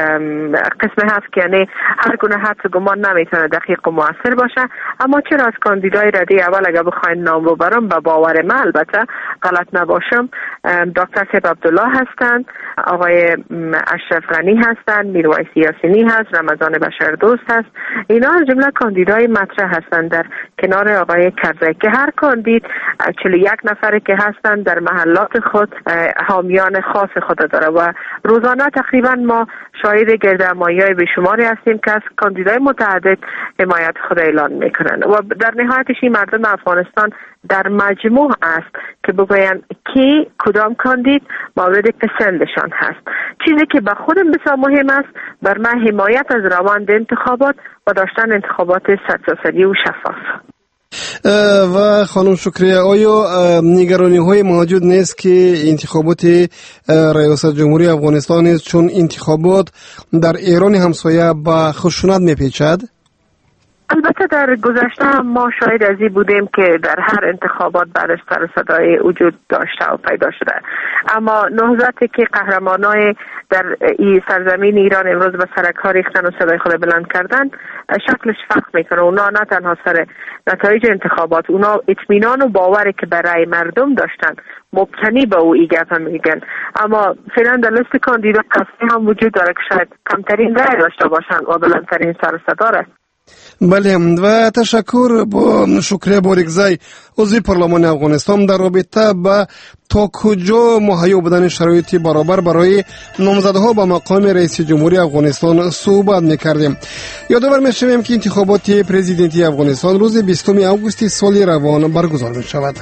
قسم هست که یعنی هر گونه حدس و گمان نمیتونه دقیق و مؤثر باشه، اما چرا از کاندیدای رده اول اگر بخواین نام ببرم به باور من البته غلط نباشم دکتر سیب عبدالله هستند، آقای اشرف غنی هستند، میرویس یاسینی هست، رمضان بشردوست هست. اینا از جمله کاندیدای مطرح هستند در کنار آقای کرزی که هر کاندید چهل و یک نفر که هستند در محلات خود حامیان خاص خود داره و روزانه تقریبا ما شاهد گردهمایی‌های بیشماری هستیم که از کاندیدای متعدد حمایت خود اعلان میکنن و در نهایتش این مردم افغانستان در مجموع است که بگوین کی کدام کاندید مورد پسندشان هست. چیزی که به خودم بسیار مهم است بر من حمایت از روند انتخابات و داشتن انتخابات سرتاسری و شفاف. و خانم شکریه، آیا نگرانی های موجود نیست که انتخابات ریاست جمهوری افغانستان است چون انتخابات در ایران همسایه به خشونت میپیچد؟ البته در گذشته ما شاهد از این بودیم که در هر انتخابات بعدش سر و صدای وجود داشته و پیدا شده، اما نهضتی که قهرمانای در این سرزمین ایران امروز به سرک‌ها ریختن و صدای خود بلند کردن شکلش فرق میکنه. اونا نه تنها سر نتایج انتخابات، اونا اطمینان و باوری که برای مردم داشتن مبتنی به او ایگه میگن، اما فعلا در لیست کاندیدا کسی هم وجود داره که شاید کمترین رای داشته باشن و بلندترین سر و صدا است. بله و تشکر با شکریه بارکزی عضو پارلمان افغانستان در رابطه با تا کجا مهیا بودن شرایط برابر برای نامزدها به مقام رئیس جمهوری افغانستان صحبت میکردیم. یادآور میشویم که انتخابات پرزیدنتی افغانستان روز بیستم آگوست سال روان برگزار میشود.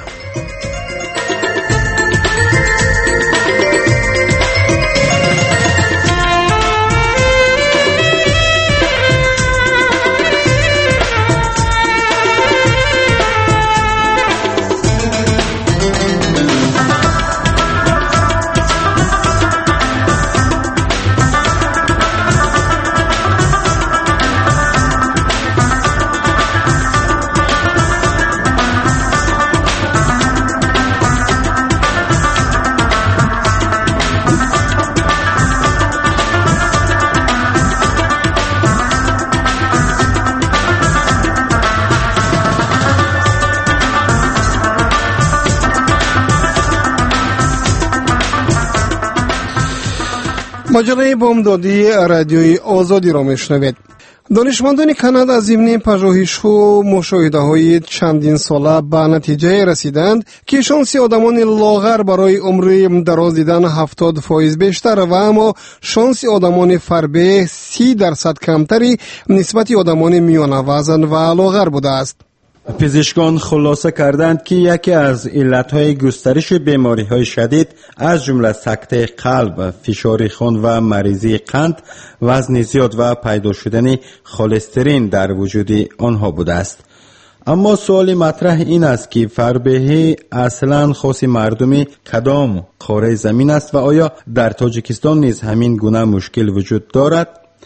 ماجرای بامدادی رادیوی آزادی را میشنوید. دانشمندان کانادا ضمن پژوهش و مشاهده های چندین ساله به نتیجه رسیدند که شانس آدمان لاغر برای عمر دراز دیدن هفتاد فیصد بیشتر و اما شانس آدمان فربه سی درصد کمتری نسبت آدمان میانه وزن و لاغر بوده است. پزشکان خلاصه کردند که یکی از علتهای گسترش بیماری‌های شدید از جمله سکته قلب، فشار خون و مریضی قند، وزن زیاد و پیدا شدن کلسترول در وجود آنها بوده است. اما سوال مطرح این است که فربهی اصلاً خاص مردم کدام قاره زمین است و آیا در تاجیکستان نیز همین گونه مشکل وجود دارد؟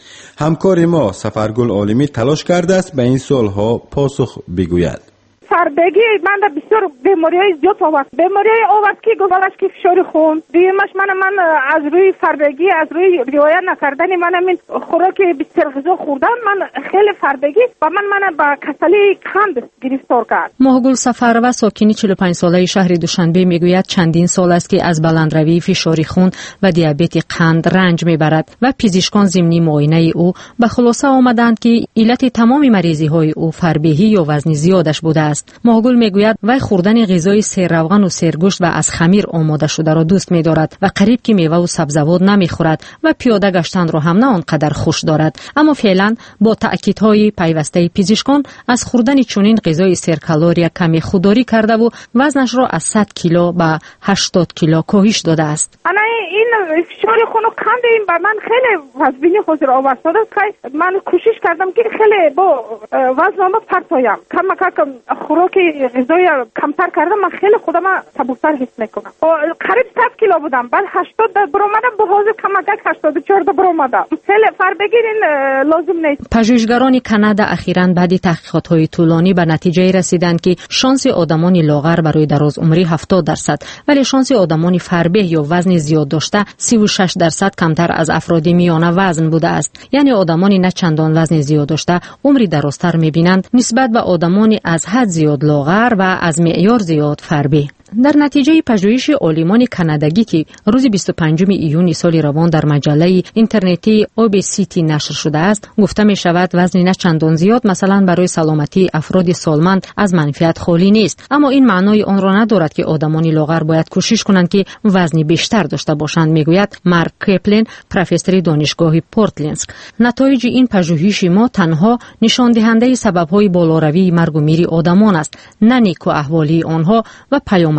همکار ما سفرگل عالمی تلاش کرده است به این سوالها پاسخ بگوید. فربگی من در بسیار بیماری های زیاد آورد. بیماری های آورد که گوالش که فشار خون دیمش من من از روی فربگی از روی رعایت نکردن من این خوراک بسیار غذا خوردم من خیلی فربگی و من من با کسلی قند گرفتار کرد. ماهگل سفر و ساکنی چهل و پنج ساله شهر دوشنبه میگوید چندین سال است که از بلندروی فشار خون و دیابت قند رنج میبرد و پزشکان ضمن معاینه او به خلاصه آمدند که علت تمام مریضی های او فربهی یا وزن زیادش بوده است. ماهگل میگوید وی خوردن غذای سیرروغن و سیرگوشت و از خمیر آماده شده را دوست می‌دارد و قریب که میوه و سبزیجات نمیخورد و پیاده گشتن را هم نه آنقدر خوش دارد، اما فعلا با تاکیدهای پیوسته پزشکان از خوردن چنین غذای سیرکالری کمی خودداری کرده و وزنش را از صد کیلو به هشتاد کیلو کاهش داده است. انا این فشار خون و قند این بر من خیلی وزنی حاضر آورد که من کوشش کردم که خیلی با وزنم پرتایم کم کم خوراک غذایی کمتر کردم من خیلی خودم سبکتر حس میکنم. قریب صد کیلو بودم بعد هشتاد برآمدم به حاضر کمک هشتاد و چهار برآمدم. خیلی فرق بگیرین لازم نیست. پژوهشگران کانادا اخیراً بعد تحقیقات‌های طولانی به نتیجه رسیدند که شانس آدمان لاغر برای دراز عمری هفتاد درصد ولی شانس آدمان فربه یا وزن زیاد داشته سی و شش درصد کمتر از افراد میانه وزن بوده است. یعنی آدمانی نه چندان وزن زیاد داشته عمری درازتر می‌بینند نسبت به آدمانی از حد زیاد لاغر و از معیار زیاد فربه. در نتیجه پژوهش عالمان کانادایی که روز بیست و پنجم ایون سال روان در مجله اینترنتی اوبسیتی نشر شده است گفته می شود وزن نه چندان زیاد مثلا برای سلامتی افراد سالمند از منفعت خالی نیست، اما این معنای آن را ندارد که آدمان لاغر باید کوشش کنند که وزن بیشتر داشته باشند، میگوید مارک کپلین پروفسور دانشگاه پورتلندسک. نتایج این پژوهش ما تنها نشان دهنده سبب های بالاروی مرگ و میر آدمان است، نه نیکو احوالی آنها و پیامد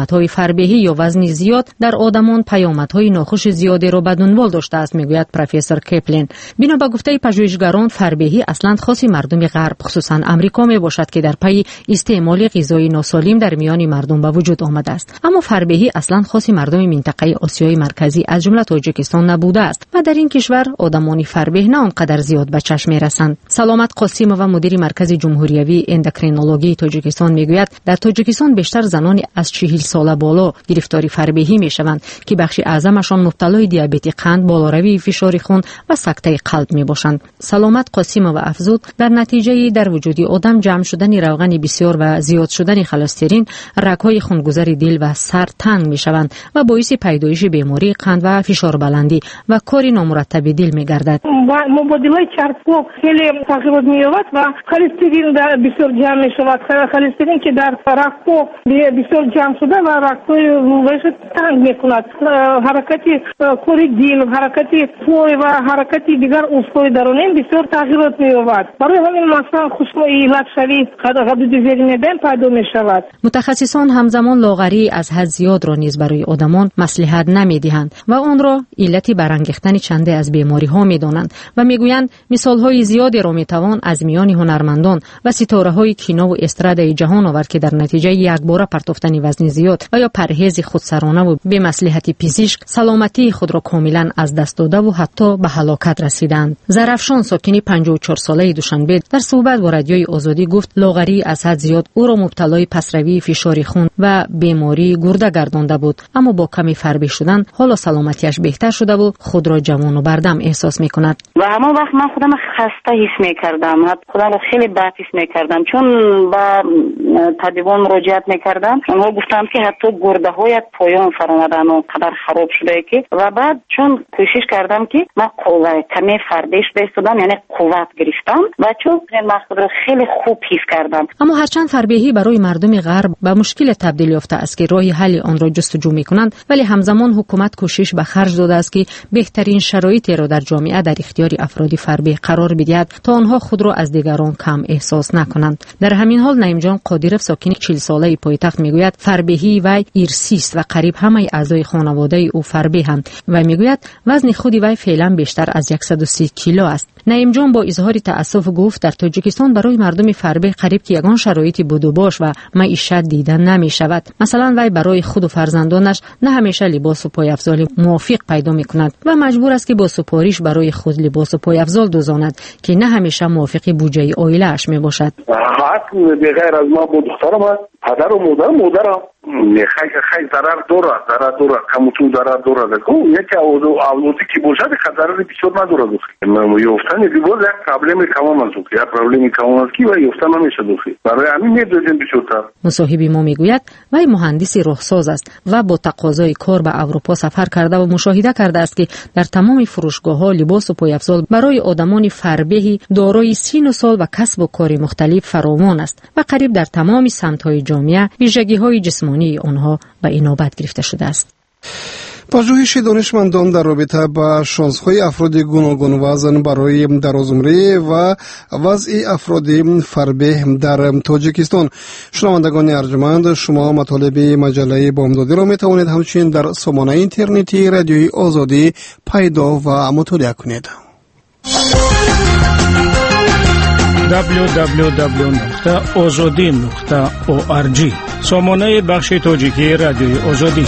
علامت‌های فربهی یا وزن زیاد در آدمان پیامدهای ناخوش زیادی را به دنبال داشته است، میگوید پروفسور کپلین. بنا به گفته پژوهشگران، فربهی اصلا خاص مردم غرب خصوصا امریکا می باشد که در پی استعمال غذای ناسالم در میان مردم به وجود آمده است. اما فربهی اصلا خاص مردم منطقه آسیای مرکزی از جمله تاجیکستان نبوده است و در این کشور آدمان فربه نه آنقدر زیاد به چشم میرسند. سلامت قاسیمова مدیر مرکز جمهوریوی اندوکرینولوژی تاجیکستان میگوید در تاجیکستان بیشتر زنان از چهل ساله بالا گرفتاری فربهی میشوند که بخش اعظمشان مبتلای دیابت قند، بالاروی فشار خون و سکته قلب میباشند. سلامت قاسیمова افزود در نتیجه در وجود آدم جمع شدن روغن بسیار و زیاد شدن خلسترین، رگ‌های خونگذر دل و سر تنگ میشوند و باعث پیدایش بیماری قند و فشار بلندی و کار نامرتب دل میگردد. مبادله چرب‌ها خیلی تغییرات می‌یابد و خلسترین در بسیار جمع می‌شود. خلسترین که در رگ‌ها بسیار جمع شده و رگ‌های روش تنگ می‌کند. حرکت کار دل، حرکت پای و حرکت دیگر عضوهای درونی بسیار تغییرات می‌یابد. برای همین مثلا خشم علت شوی غدود زیرین دم پیدا می‌شود. متخصصان همزمان لاغری از حد زیاد را نیز برای آدمان مصلحت نمی‌دهند و آن را علت برانگیختن چنده از بیماری‌ها می‌دانند و می‌گویند مثال‌های زیادی را می‌توان از میان هنرمندان و ستاره‌های کینو و استرادای جهان آورد که در نتیجه یکباره پرتافتن وزن زیاد و یا پرهیز خودسرانه و به مصلحت پزشک سلامتی خود را کاملاً از دست داده و حتی به هلاکت رسیدند. زرافشان ساکن پنجاه و چهار ساله دوشنبه در صحبت با رادیوی آزادی گفت لاغری از حد زیاد او را مبتلای پسروی، فشار خون و بیماری گرده گردانده بود، اما با کمی فربه شدن حالا سلامتیش بهتر شده و خود را جوان و بردم احساس می‌کند. و همون وقت من خودم خسته حس می‌کردم، خودم را خیلی بد حس می‌کردم، چون با طبیبان مراجعت می‌کردم، اونها گفتن که حتی گرده‌هایت پایان فرآمدن و قدر خراب شده که و بعد چون کوشش کردم که من کمی فربهش بایستادم، یعنی قوت گرفتم و چون من خود را خیلی خوب حس کردم. اما هرچند فربهی برای مردم غرب به مشکل تبدیل یافته است که راه حل آن را جستجو می‌کنند، ولی همزمان حکومت کوشش به خرج داده است که بهترین شرایطی را در جامعه در اختیار افراد فربه قرار بدهد تا آنها خود را از دیگران کم احساس نکنند. در همین حال نعیم جان قادیرов ساکن چهل ساله پایتخت میگوید فربهی وی ارثی است و قریب همه اعضای خانواده او فربه هم و میگوید وزن خود وی فعلا بیشتر از صد و سی کیلو است. نعیم جان با اظهار تأسف گفت در تاجیکستان برای مردم فربه قریب که یگان شرایطی بود و باش و معیشت دیدن نمی شود. مثلا وی برای خود و فرزندانش نه همیشه لباس و پایافزال موافق پیدا می کند و مجبور است که با سپاریش برای خود لباس و پایافزال دوزاند که نه همیشه موافق بودجه عائله اش می باشد. حق بغیر از ما بود دخترم، پدر و مادر مادرم خیلی خیلی ضرر داره، ضرر داره، کمتون ضرر داره. لیکن یکی اولویتی که باشه دیگه ضرر بسیار نداره دوست. من یافتن دیگه یک پرابلم کامل است، یک پرابلم کامل است که و یافتن نمیشه دوست. برای همین میدونیم بسیارتر. مصاحب ما میگوید وی مهندسی راهساز است و با تقاضای کار به اروپا سفر کرده و مشاهده کرده است که در تمام فروشگاه‌ها لباس و پایافزال برای آدمان فربهی دارای سن و سال و کسب و کار مختلف فراوان است و قریب در تمام سمت‌های جامعه ویژگی‌های جسمانی آنها به اینابت گرفته شده است. پژوهش دانشمندان در رابطه با شانس‌های افراد گوناگون وزن برای درازعمری و وضع افراد فربه در تاجیکستان. شنوندگان ارجمند، شما مطالب مجله بامدادی را می توانید همچنین در سامانه اینترنتی رادیوی آزادی پیدا و مطالعه کنید. دبلیو دبلیو دبلیو نقطه آزادی نقطه او آر جی سامانه بخش تاجیکی رادیوی آزادی.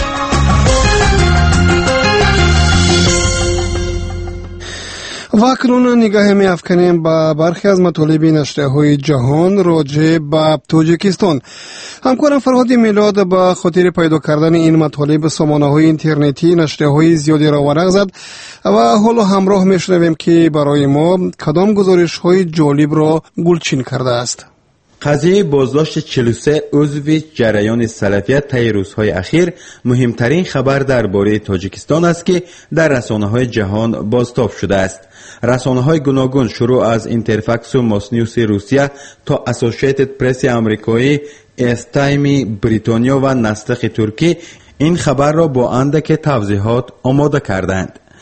و اکنون نگاه می افکنیم با برخی از مطالب نشریه های جهان راجع به تاجیکستان. همکارم فرهاد میلاد با خاطر پیدا کردن این مطالب سامانه های اینترنتی نشریه های زیادی را ورق زد و حالا همراه می شنویم که برای ما کدام گزارش های جالب را گلچین کرده است. قضیه بازداشت چهل و سه عضو جریان سلفیت طی روزهای اخیر مهمترین خبر درباره تاجیکستان است که در رسانه‌های جهان بازتاب شده است. رسانه‌های گوناگون شروع از اینترفکس و ماسنیوس روسیه تا اسوسییتد پرس آمریکایی، استایمی بریتانیا و نستخ ترکی این خبر را با اندک توضیحات آماده کردند.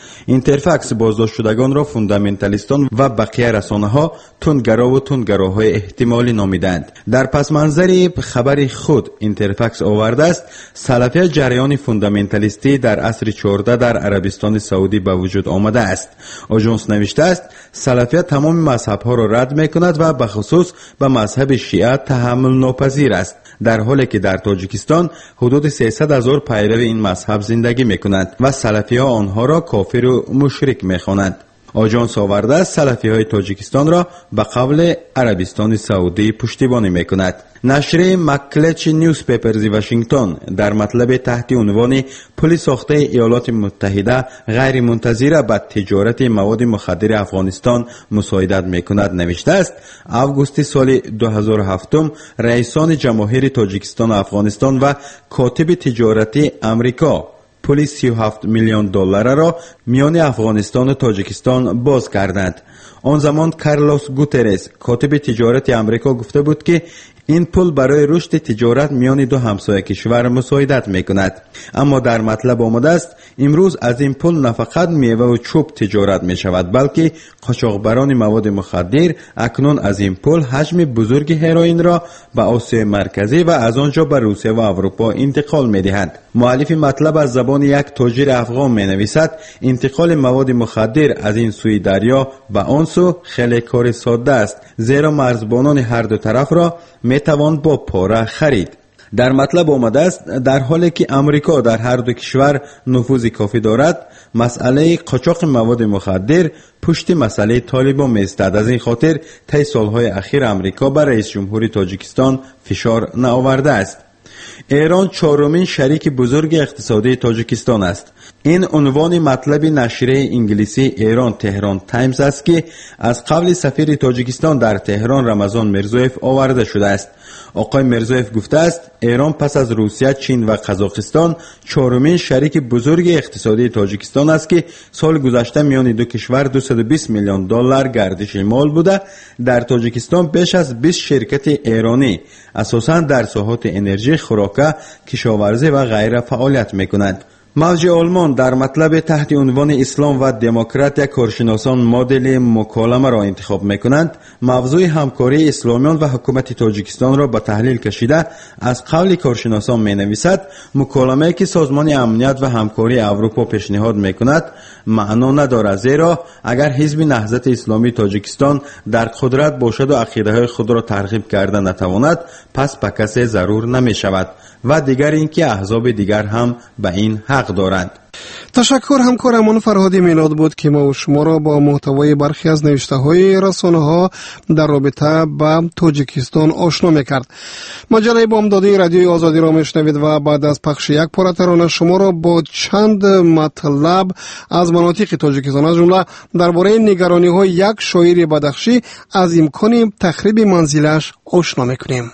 اینترفکس بازداشت شدگان را فوندامنتالیستان و بقیه رسانه ها تندگرا و تندگراهای احتمالی نامیدند. در پس منظر خبر خود اینترفکس آورده است سلفیه جریان فوندامنتالیستی در عصر چهارده در عربستان سعودی به وجود آمده است. آژانس نوشته است سلفیه تمام مذهب ها را رد میکند و به خصوص به مذهب شیعه تحمل ناپذیر است، در حالی که در تاجیکستان حدود سیصد هزار پیرو این مذهب زندگی میکنند و سلفی ها آنها را کافر و مشرک میخوانند. آژانس آورده است سلفی های تاجیکستان را به قول عربستان سعودی پشتیبانی میکند. نشر مکلچ نیوز پیپرز واشنگتن در مطلب تحت عنوان پل ساخته ایالات متحده غیر منتظره به تجارت مواد مخدر افغانستان مساعدت میکند نوشته است آگوست سال دو هزار و هفت رئیسان جماهیر تاجیکستان و افغانستان و کاتب تجارتی امریکا پول سی و هفت میلیون دلار را میان افغانستان و تاجیکستان باز کردند. آن زمان کارلوس گوترس کاتب تجارت امریکا گفته بود که این پل برای رشد تجارت میان دو همسایه کشور مساعدت میکند. اما در مطلب آمده است امروز از این پل نه فقط میوه و چوب تجارت می شود بلکه قاچاقبران مواد مخدر اکنون از این پل حجم بزرگ هروئین را به آسیای مرکزی و از آنجا به روسیه و اروپا انتقال می دهند. مؤلف مطلب از زبان یک تاجر افغان می نویسد انتقال مواد مخدر از این سوی دریا به آن سو خیلی کار ساده است، زیرا مرزبانان هر دو طرف را می توان با پاره خرید. در مطلب آمده است در حالی که امریکا در هر دو کشور نفوذ کافی دارد، مسئله قاچاق مواد مخدر پشت مسئله طالبان می‌ایستد. از این خاطر طی سالهای اخیر امریکا بر رئیس جمهوری تاجیکستان فشار نآورده است. ایران چهارمین شریک بزرگ اقتصادی تاجیکستان است. این عنوان مطلب نشریه انگلیسی ایران تهران تایمز است که از قبل سفیر تاجیکستان در تهران رمضان میرزویف آورده شده است. آقای میرزویف گفته است ایران پس از روسیه، چین و قزاقستان چهارمین شریک بزرگ اقتصادی تاجیکستان است که سال گذشته میان دو کشور دویست و بیست میلیون دلار گردش مال بوده. در تاجیکستان بیش از بیست شرکت ایرانی اساساً در ساحات انرژی، خوراک، کشاورزی و غیره فعالیت میکنند. موج آلمان در مطلب تحت عنوان اسلام و دموکرات کارشناسان مدل مکالمه را انتخاب میکنند. موضوع همکاری اسلامیان و حکومت تاجیکستان را به تحلیل کشیده از قول کارشناسان می نویسد مکالمه‌ای که سازمان امنیت و همکاری اروپا پیشنهاد میکند معنا ندارد، زیرا اگر حزب نهضت اسلامی تاجیکستان در قدرت باشد و عقیده‌های خود را ترغیب کرده نتواند پس به کسی ضرور نمی شود و دیگر اینکه احزاب دیگر هم به این حق دارند. تشکر همکارمان فرهادی میلاد بود که ما و شما را با محتوای برخی از نوشته های رسانه ها در رابطه با تاجیکستان آشنا میکرد. مجله بامدادی رادیوی آزادی را میشنوید و بعد از پخش یک پاره ترانه شما را با چند مطلب از مناطق تاجیکستان از جمله درباره نگرانی های یک شاعر بدخشی از امکان تخریب منزلش آشنا میکنیم.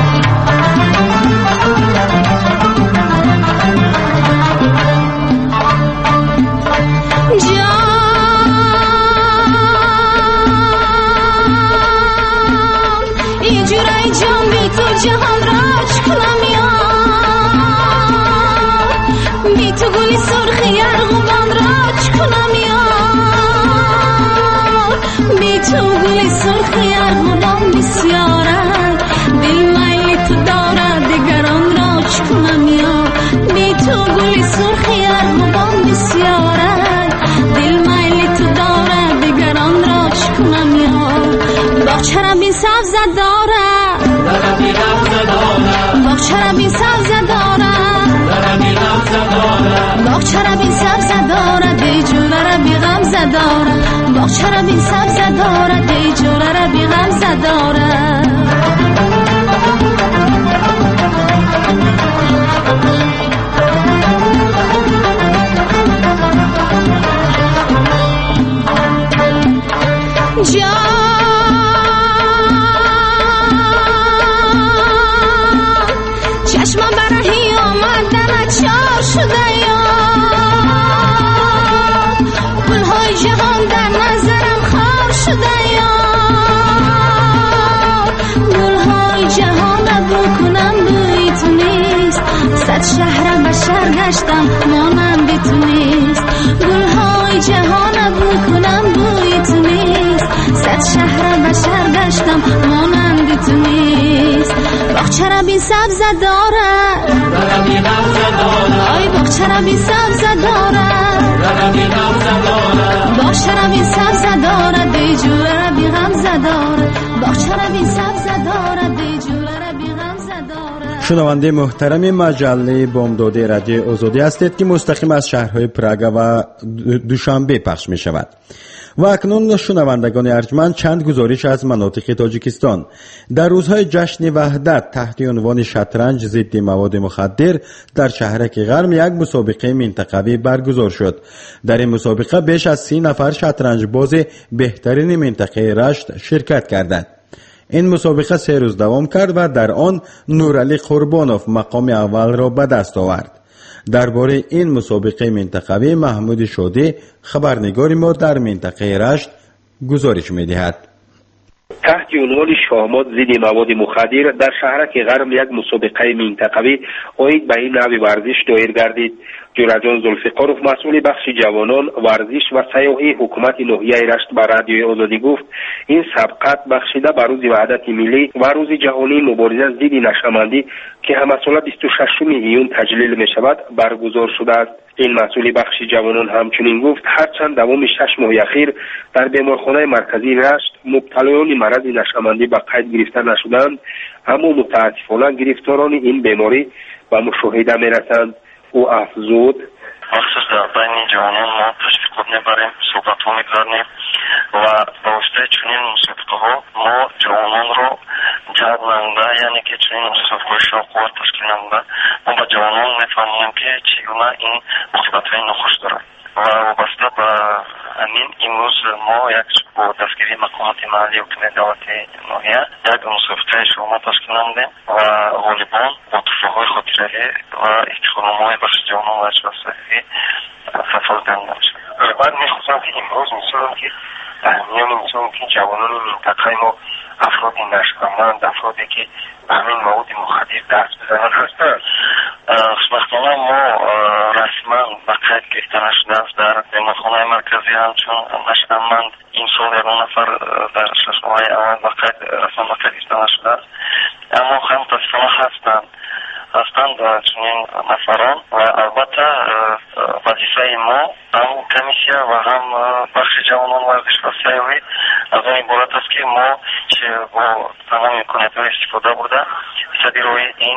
جهان راج کنم یا بی تو گلی سرخی ارغوان راج کنم یا بی تو گلی سرخی ارغوان بسیارد دل میل تو دارد دیگران راج کنم یا بی تو گلی سرخی ارغوان بسیارد دل میل تو دارد دیگران راج کنم یا باغچه را بی سبزه دارد باغچه را بی سبزه دارد باغچه را بی سبزه دارد ای جوله را بی غمزه دارد باغچه را بی سبزه دارد ای جوله را بی غمزه دارد شهرم به شهر گشتم مانم بیتونیست گلهای جهان بکنم بوی تو نیست صد شهر بشر گشتم مانند تو نیست باغچه را بی سبزه داره آی باغچه را بی سبزه داره باغچه را بی سبزه داره دیجوره را بی غمزه داره باغچه را بی سبزه داره دیجوره را بی غمزه داره. شنونده محترم مجله بامداد رادیو آزادی هستید که مستقیم از شهرهای پراگ و دوشنبه پخش می شود. و اکنون شنوندگان ارجمند چند گزارش از مناطق تاجیکستان. در روزهای جشن وحدت تحت عنوان شطرنج ضد مواد مخدر در شهرک غرم یک مسابقه منطقوی برگزار شد. در این مسابقه بیش از سی نفر شطرنج باز بهترین منطقه رشت شرکت کردند. این مسابقه سه روز دوام کرد و در آن نورعلی قربانوف مقام اول را به دست آورد. درباره این مسابقه منطقوی محمود شادی خبرنگار ما در منطقه رشت گزارش می‌دهد. تحت عنوان شهامت ضد مواد مخدر در شهرک غرم یک مسابقه منطقوی اوید به این نوع ورزش دایر گردید. جورجان زلفقاروف مسئول بخش جوانان ورزش و سیاحی حکومت ناحیه رشت به رادیوی آزادی گفت این سبقت بخشیده به روز وحدت ملی و روز جهانی مبارزه ضد نشه‌مندی که همساله بیست و ششم ایون تجلیل می شود برگزار شده است. این مسئول بخش جوانان همچنین گفت هرچند دوام شش ماه اخیر در بیمارخانه مرکزی رشت مبتلایان مرض نشه‌مندی به قید گرفته نشدند، اما متاسفانه گرفتاران این بیماری به مشاهده می رسند. او افزود مخصوص در بین جوانان ما تشویقات میبریم، صحبت ها میکنیم و با واسطه چنین مسابقه ها ما جوانان رو جلب نموده، یعنی که چنین مسابقه شوق تشکیل نموده ما با جوانان میفهمیم که چگونه این مصیبت های نخوش دارد و وابسته به همین امروز ما یک با دستگیری مقامات محلی و حکومت دولتی ناحیه یک مسابقه شما تشکیل نمودیم و غالبان با توفیق‌های خاطره‌ای و افتخارنامه‌های بخش جوانان و اجلاس صحیحی تفاوض داده شد. بعد می‌خواستم که امروز مثلا که در میان مثلا که جوانان منطقه ما افراد نشه‌مند، افرادی که به همین مواد مخدر دست بزنن هستند، خوشبختانه ما رسما به قید گرفته نشده است. در بیمارخانه مرکزی همچون نشه‌مند این سال یک نفر در شش ماه اول به قید رسما به قید گرفته نشده است، اما هم متاسفانه هستند هستند چنین نفران و البته وظیفه ما هم کمیسیا و هم بخش جوانان ورزش و سیاحی از آن عبارت است که ما چه با تمام امکانیت‌های استفاده بوده سدی روی این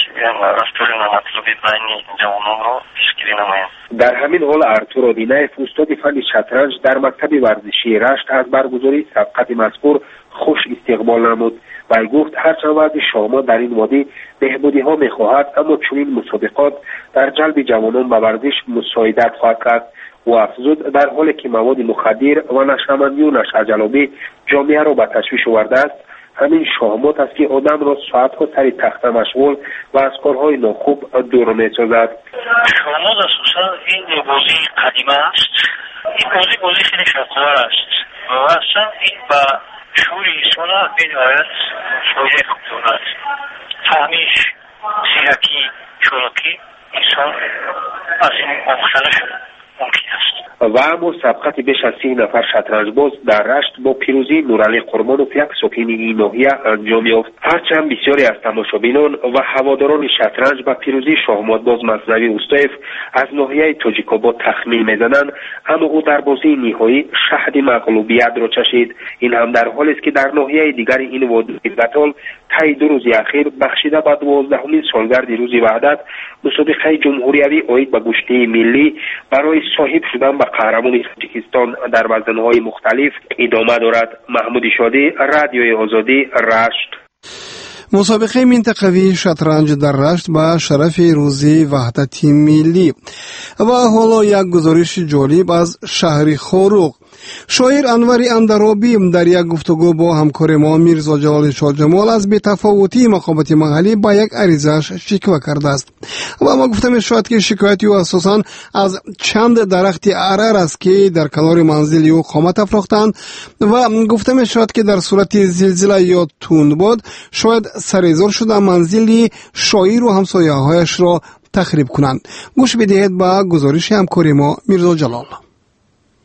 رفتار نامطلوبی بین جوانان را پیشگیری نماییم. در همین حال ارتور آدینایف استاد فن شطرنج در مکتب ورزشی رشت از برگزاری سبقت مذکور خوش استقبال نمود و گفت هرچند وضع شما در این وادی بهبودی ها می خواهد، اما چنین مسابقات در جلب جوانان به ورزش مساعدت خواهد کرد. و افزود در حالی که مواد مخدر و نشه‌مندی و نشه‌جلبی جامعه را به تشویش آورده است، همین شهامت است که آدم را ساعت‌ها سر تخته مشغول و از کارهای ناخوب دور می‌سازد. شهامت اساساً این بازی قدیمه است. این بازی بازی خیلی شاکار است و اصلا این به شعور انسان بنهایت فایده خوب دارد. فهمیش، سیرکی، چالاکی انسان از این مختلف ممکن است. و اما سبقت بیش از سی نفر شطرنج باز در رشت با پیروزی نورعلی قربانوف یک ساکن این ناحیه انجام یافت. هرچند بسیاری از تماشابینان و هواداران شطرنج به پیروزی شهامت باز مصنوی استایف از ناحیه تاجیک‌آباد تخمین میزنند، اما او در بازی نهایی شهد مغلوبیت را چشید. این هم در حالی است که در ناحیه دیگر این وادی بطال طی دو روز اخیر بخشیده به دوازدهمین سالگرد روز وحدت مسابقه جمهوریوی عاید به گشته ملی برای صاحب شدن به قهرمان تاجیکستان در وزن‌های مختلف ادامه دارد. محمود شادی، رادیوی آزادی، رشت. مسابقه منطقوی شطرنج در رشت با شرف روز وحدت ملی. و حالا یک گزارش جالب از شهر خوروق. شاعر انور اندرابی در یک گفتگو با همکار ما میرزا جلال شاه جمال از بی‌تفاوتی مقامات محلی با یک عریضه‌اش شکوه کرده است و ما گفتم شاید که شکایتی او اساساً از چند درخت ارر است که در کنار منزل او قامت افراختند و گفتم شاید که در صورت زلزله یا تندباد شاید سرازیر شده منزل شاعر و همسایه‌هایش را تخریب کنند. گوش بدهید با گزارش همکار ما میرزا جلال.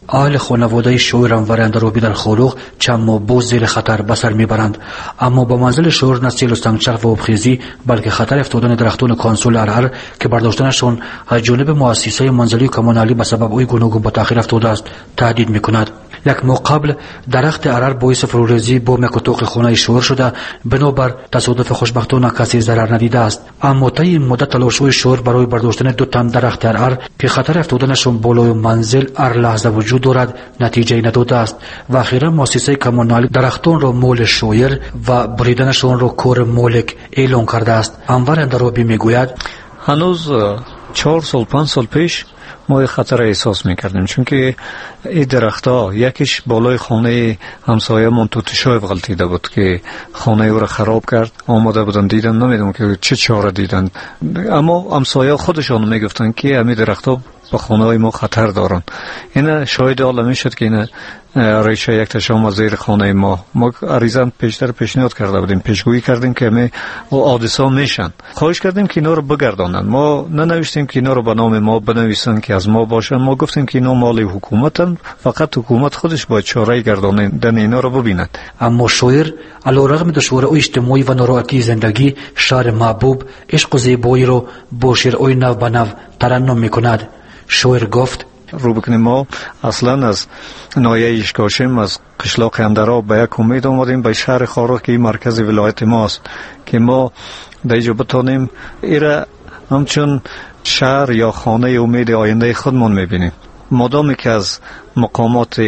اهل خانواده شویر انور اندروبی در خلوق چند ماه باز زیر خطر به سر میبرند، اما با منزل شویر نه سیل و سنگچرخ و آبخیزی بلکه خطر افتادن درختان کانسول ارعر که برداشتنشان از جانب مؤسسه منزلی کمونالی به سبب اوی گوناگون به تاخیر افتاده است تهدید میکند. یک ماه قبل درخت ارعر باعث فروریزی بوم یک اتاق خانه شویر شده، بنابر تصادف خوشبختانه کسی ضرر ندیده است، اما طی این مدت تلاش‌های شویر برای برداشتن دو تن درخت ارعر که خطر افتادنشان بالای منزل هر لحظه وجود دارد نتیجه نداده است و اخیرا مؤسسه کمونالی درختان را مول شویر و بریدنشان را کار مالک اعلام کرده است. انور اندروبی میگوید هنوز چهار سال پنج سال پیش ما خطر احساس میکردیم، چون که این درختها یکیش بالای خانه همسایه من توتشایف غلطیده بود که خانه او را خراب کرد. آماده بودن دیدن، نمیدونم که چه چاره دیدن، اما همسایه خودشان میگفتن که همین درختها به خانه های ما خطر دارن. این شاید عالمی شد که این ریشه یک تشام زیر خانه ما ما عریضاً پیشتر پیشنهاد کرده بودیم، پیشگویی کردیم که همه حادثه میشن، خواهش کردیم که اینا رو بگردانن. ما ننوشتیم که اینا رو به نام ما بنویسن که از ما باشن، ما گفتیم که اینا مال حکومتن، فقط حکومت خودش باید چاره گرداندن اینا رو ببیند. اما شویر علیرغم دشواری اجتماعی و ناراحتی زندگی، شهر محبوب، عشق و زیبایی رو با شعرهای نو به نو ترنم میکند. شویر گفت رو بکنیم ما اصلا از نایه اشکاشیم، از قشلاق اندرا به یک امید آمدیم به شهر خارق که این مرکز ولایت ماست که ما در اینجا بتانیم ایره همچون شهر یا خانه امید آینده خودمون میبینیم. مادامی که از مقامات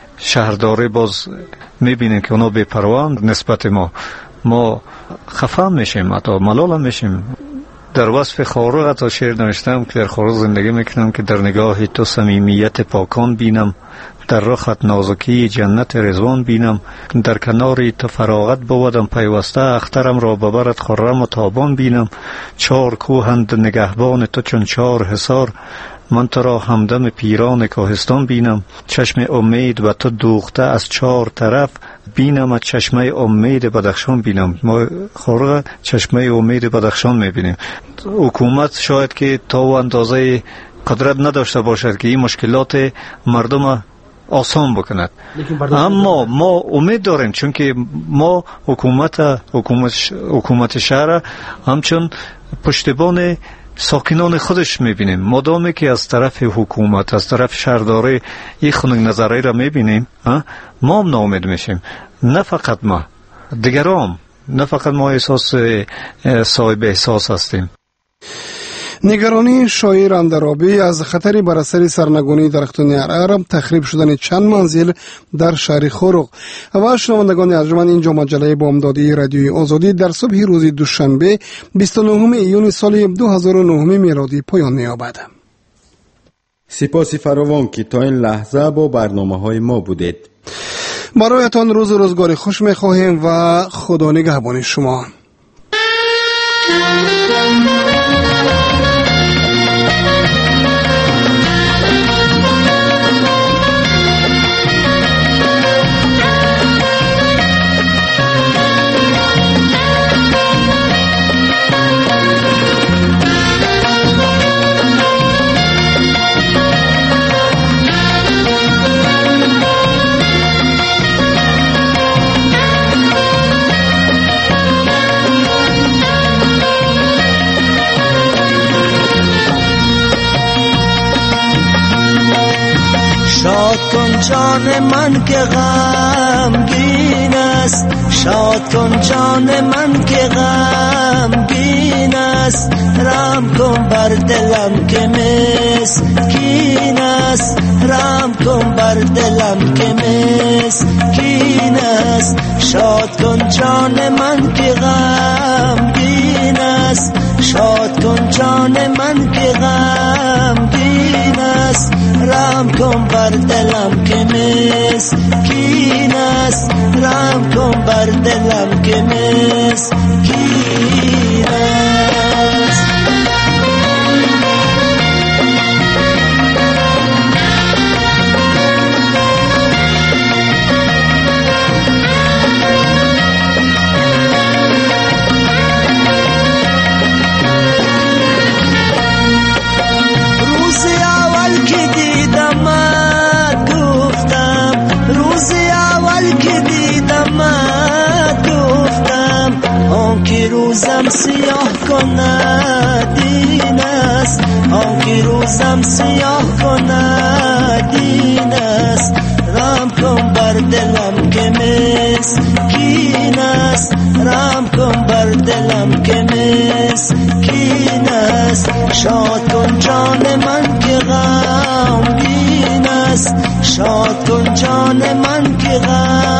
شهرداری باز میبینیم که اونا بی‌پرواهند نسبت ما، ما خفه میشیم، حتی ملال میشیم. در وصف خارق تا شعر نوشتم که در خارق زندگی میکنم که در نگاه تو صمیمیت پاکان بینم، در رخت نازکی جنت رضوان بینم، در کنار تو فراغت بودم پیوسته، اخترم را ببرد خرم و تابان بینم، چار کوهند نگهبان تو چون چار حصار، من تو را همدم پیران کوهستان بینم، چشم امید و تو دوخته از چار طرف، بینم از چشمه امید بدخشان بینم. ما خارق چشمه امید بدخشان میبینیم. حکومت شاید که تا و اندازه قدرت نداشته باشد که این مشکلات مردم آسان بکند، اما ما امید داریم، چون که ما حکومت حکومت حکومت شهر همچون پشتیبان ساکنان خودش میبینیم. مادامی که از طرف حکومت، از طرف شهرداری این خنک نظری را میبینیم، ما هم ناامید میشیم. نه فقط ما، دیگران، نه فقط ما احساس صاحب احساس هستیم. نگرانی شاعر اندرابی از خطری بر اثر سرنگونی درختان ارعر، تخریب شدن چند منزل در شهر خرق. و شنوندگان ارجمند، اینجا مجله بامدادی رادیوی آزادی در صبح روز دوشنبه بیست و نهم ایون سال دو هزار و نه میلادی پایان می‌یابد. سپاسی فراوان که تا این لحظه با برنامه‌های ما بودید. برایتان روز و روزگار خوش می‌خواهیم و خدا نگهبان شما. شاد کن جان من که غمگین است، شاد کن جان من که غمگین است، رحم کن بر دلم که مسکین است، رحم کن بر دلم که مسکین است. شاد کن جان من که غمگین است، شاد کن جان من که غمگین است، رحم کن بر دلم که مسکین است، رحم کن بر دلم که مسکین است. روز اول که دیدم تو روزم سیاه کند این است آن که روزم سیاه کند این است رحم کن بر دلم که مسکین است رحم کن بر دلم که مسکین است شاد کن جان من که غمگین است شاد کن جان من که غمگین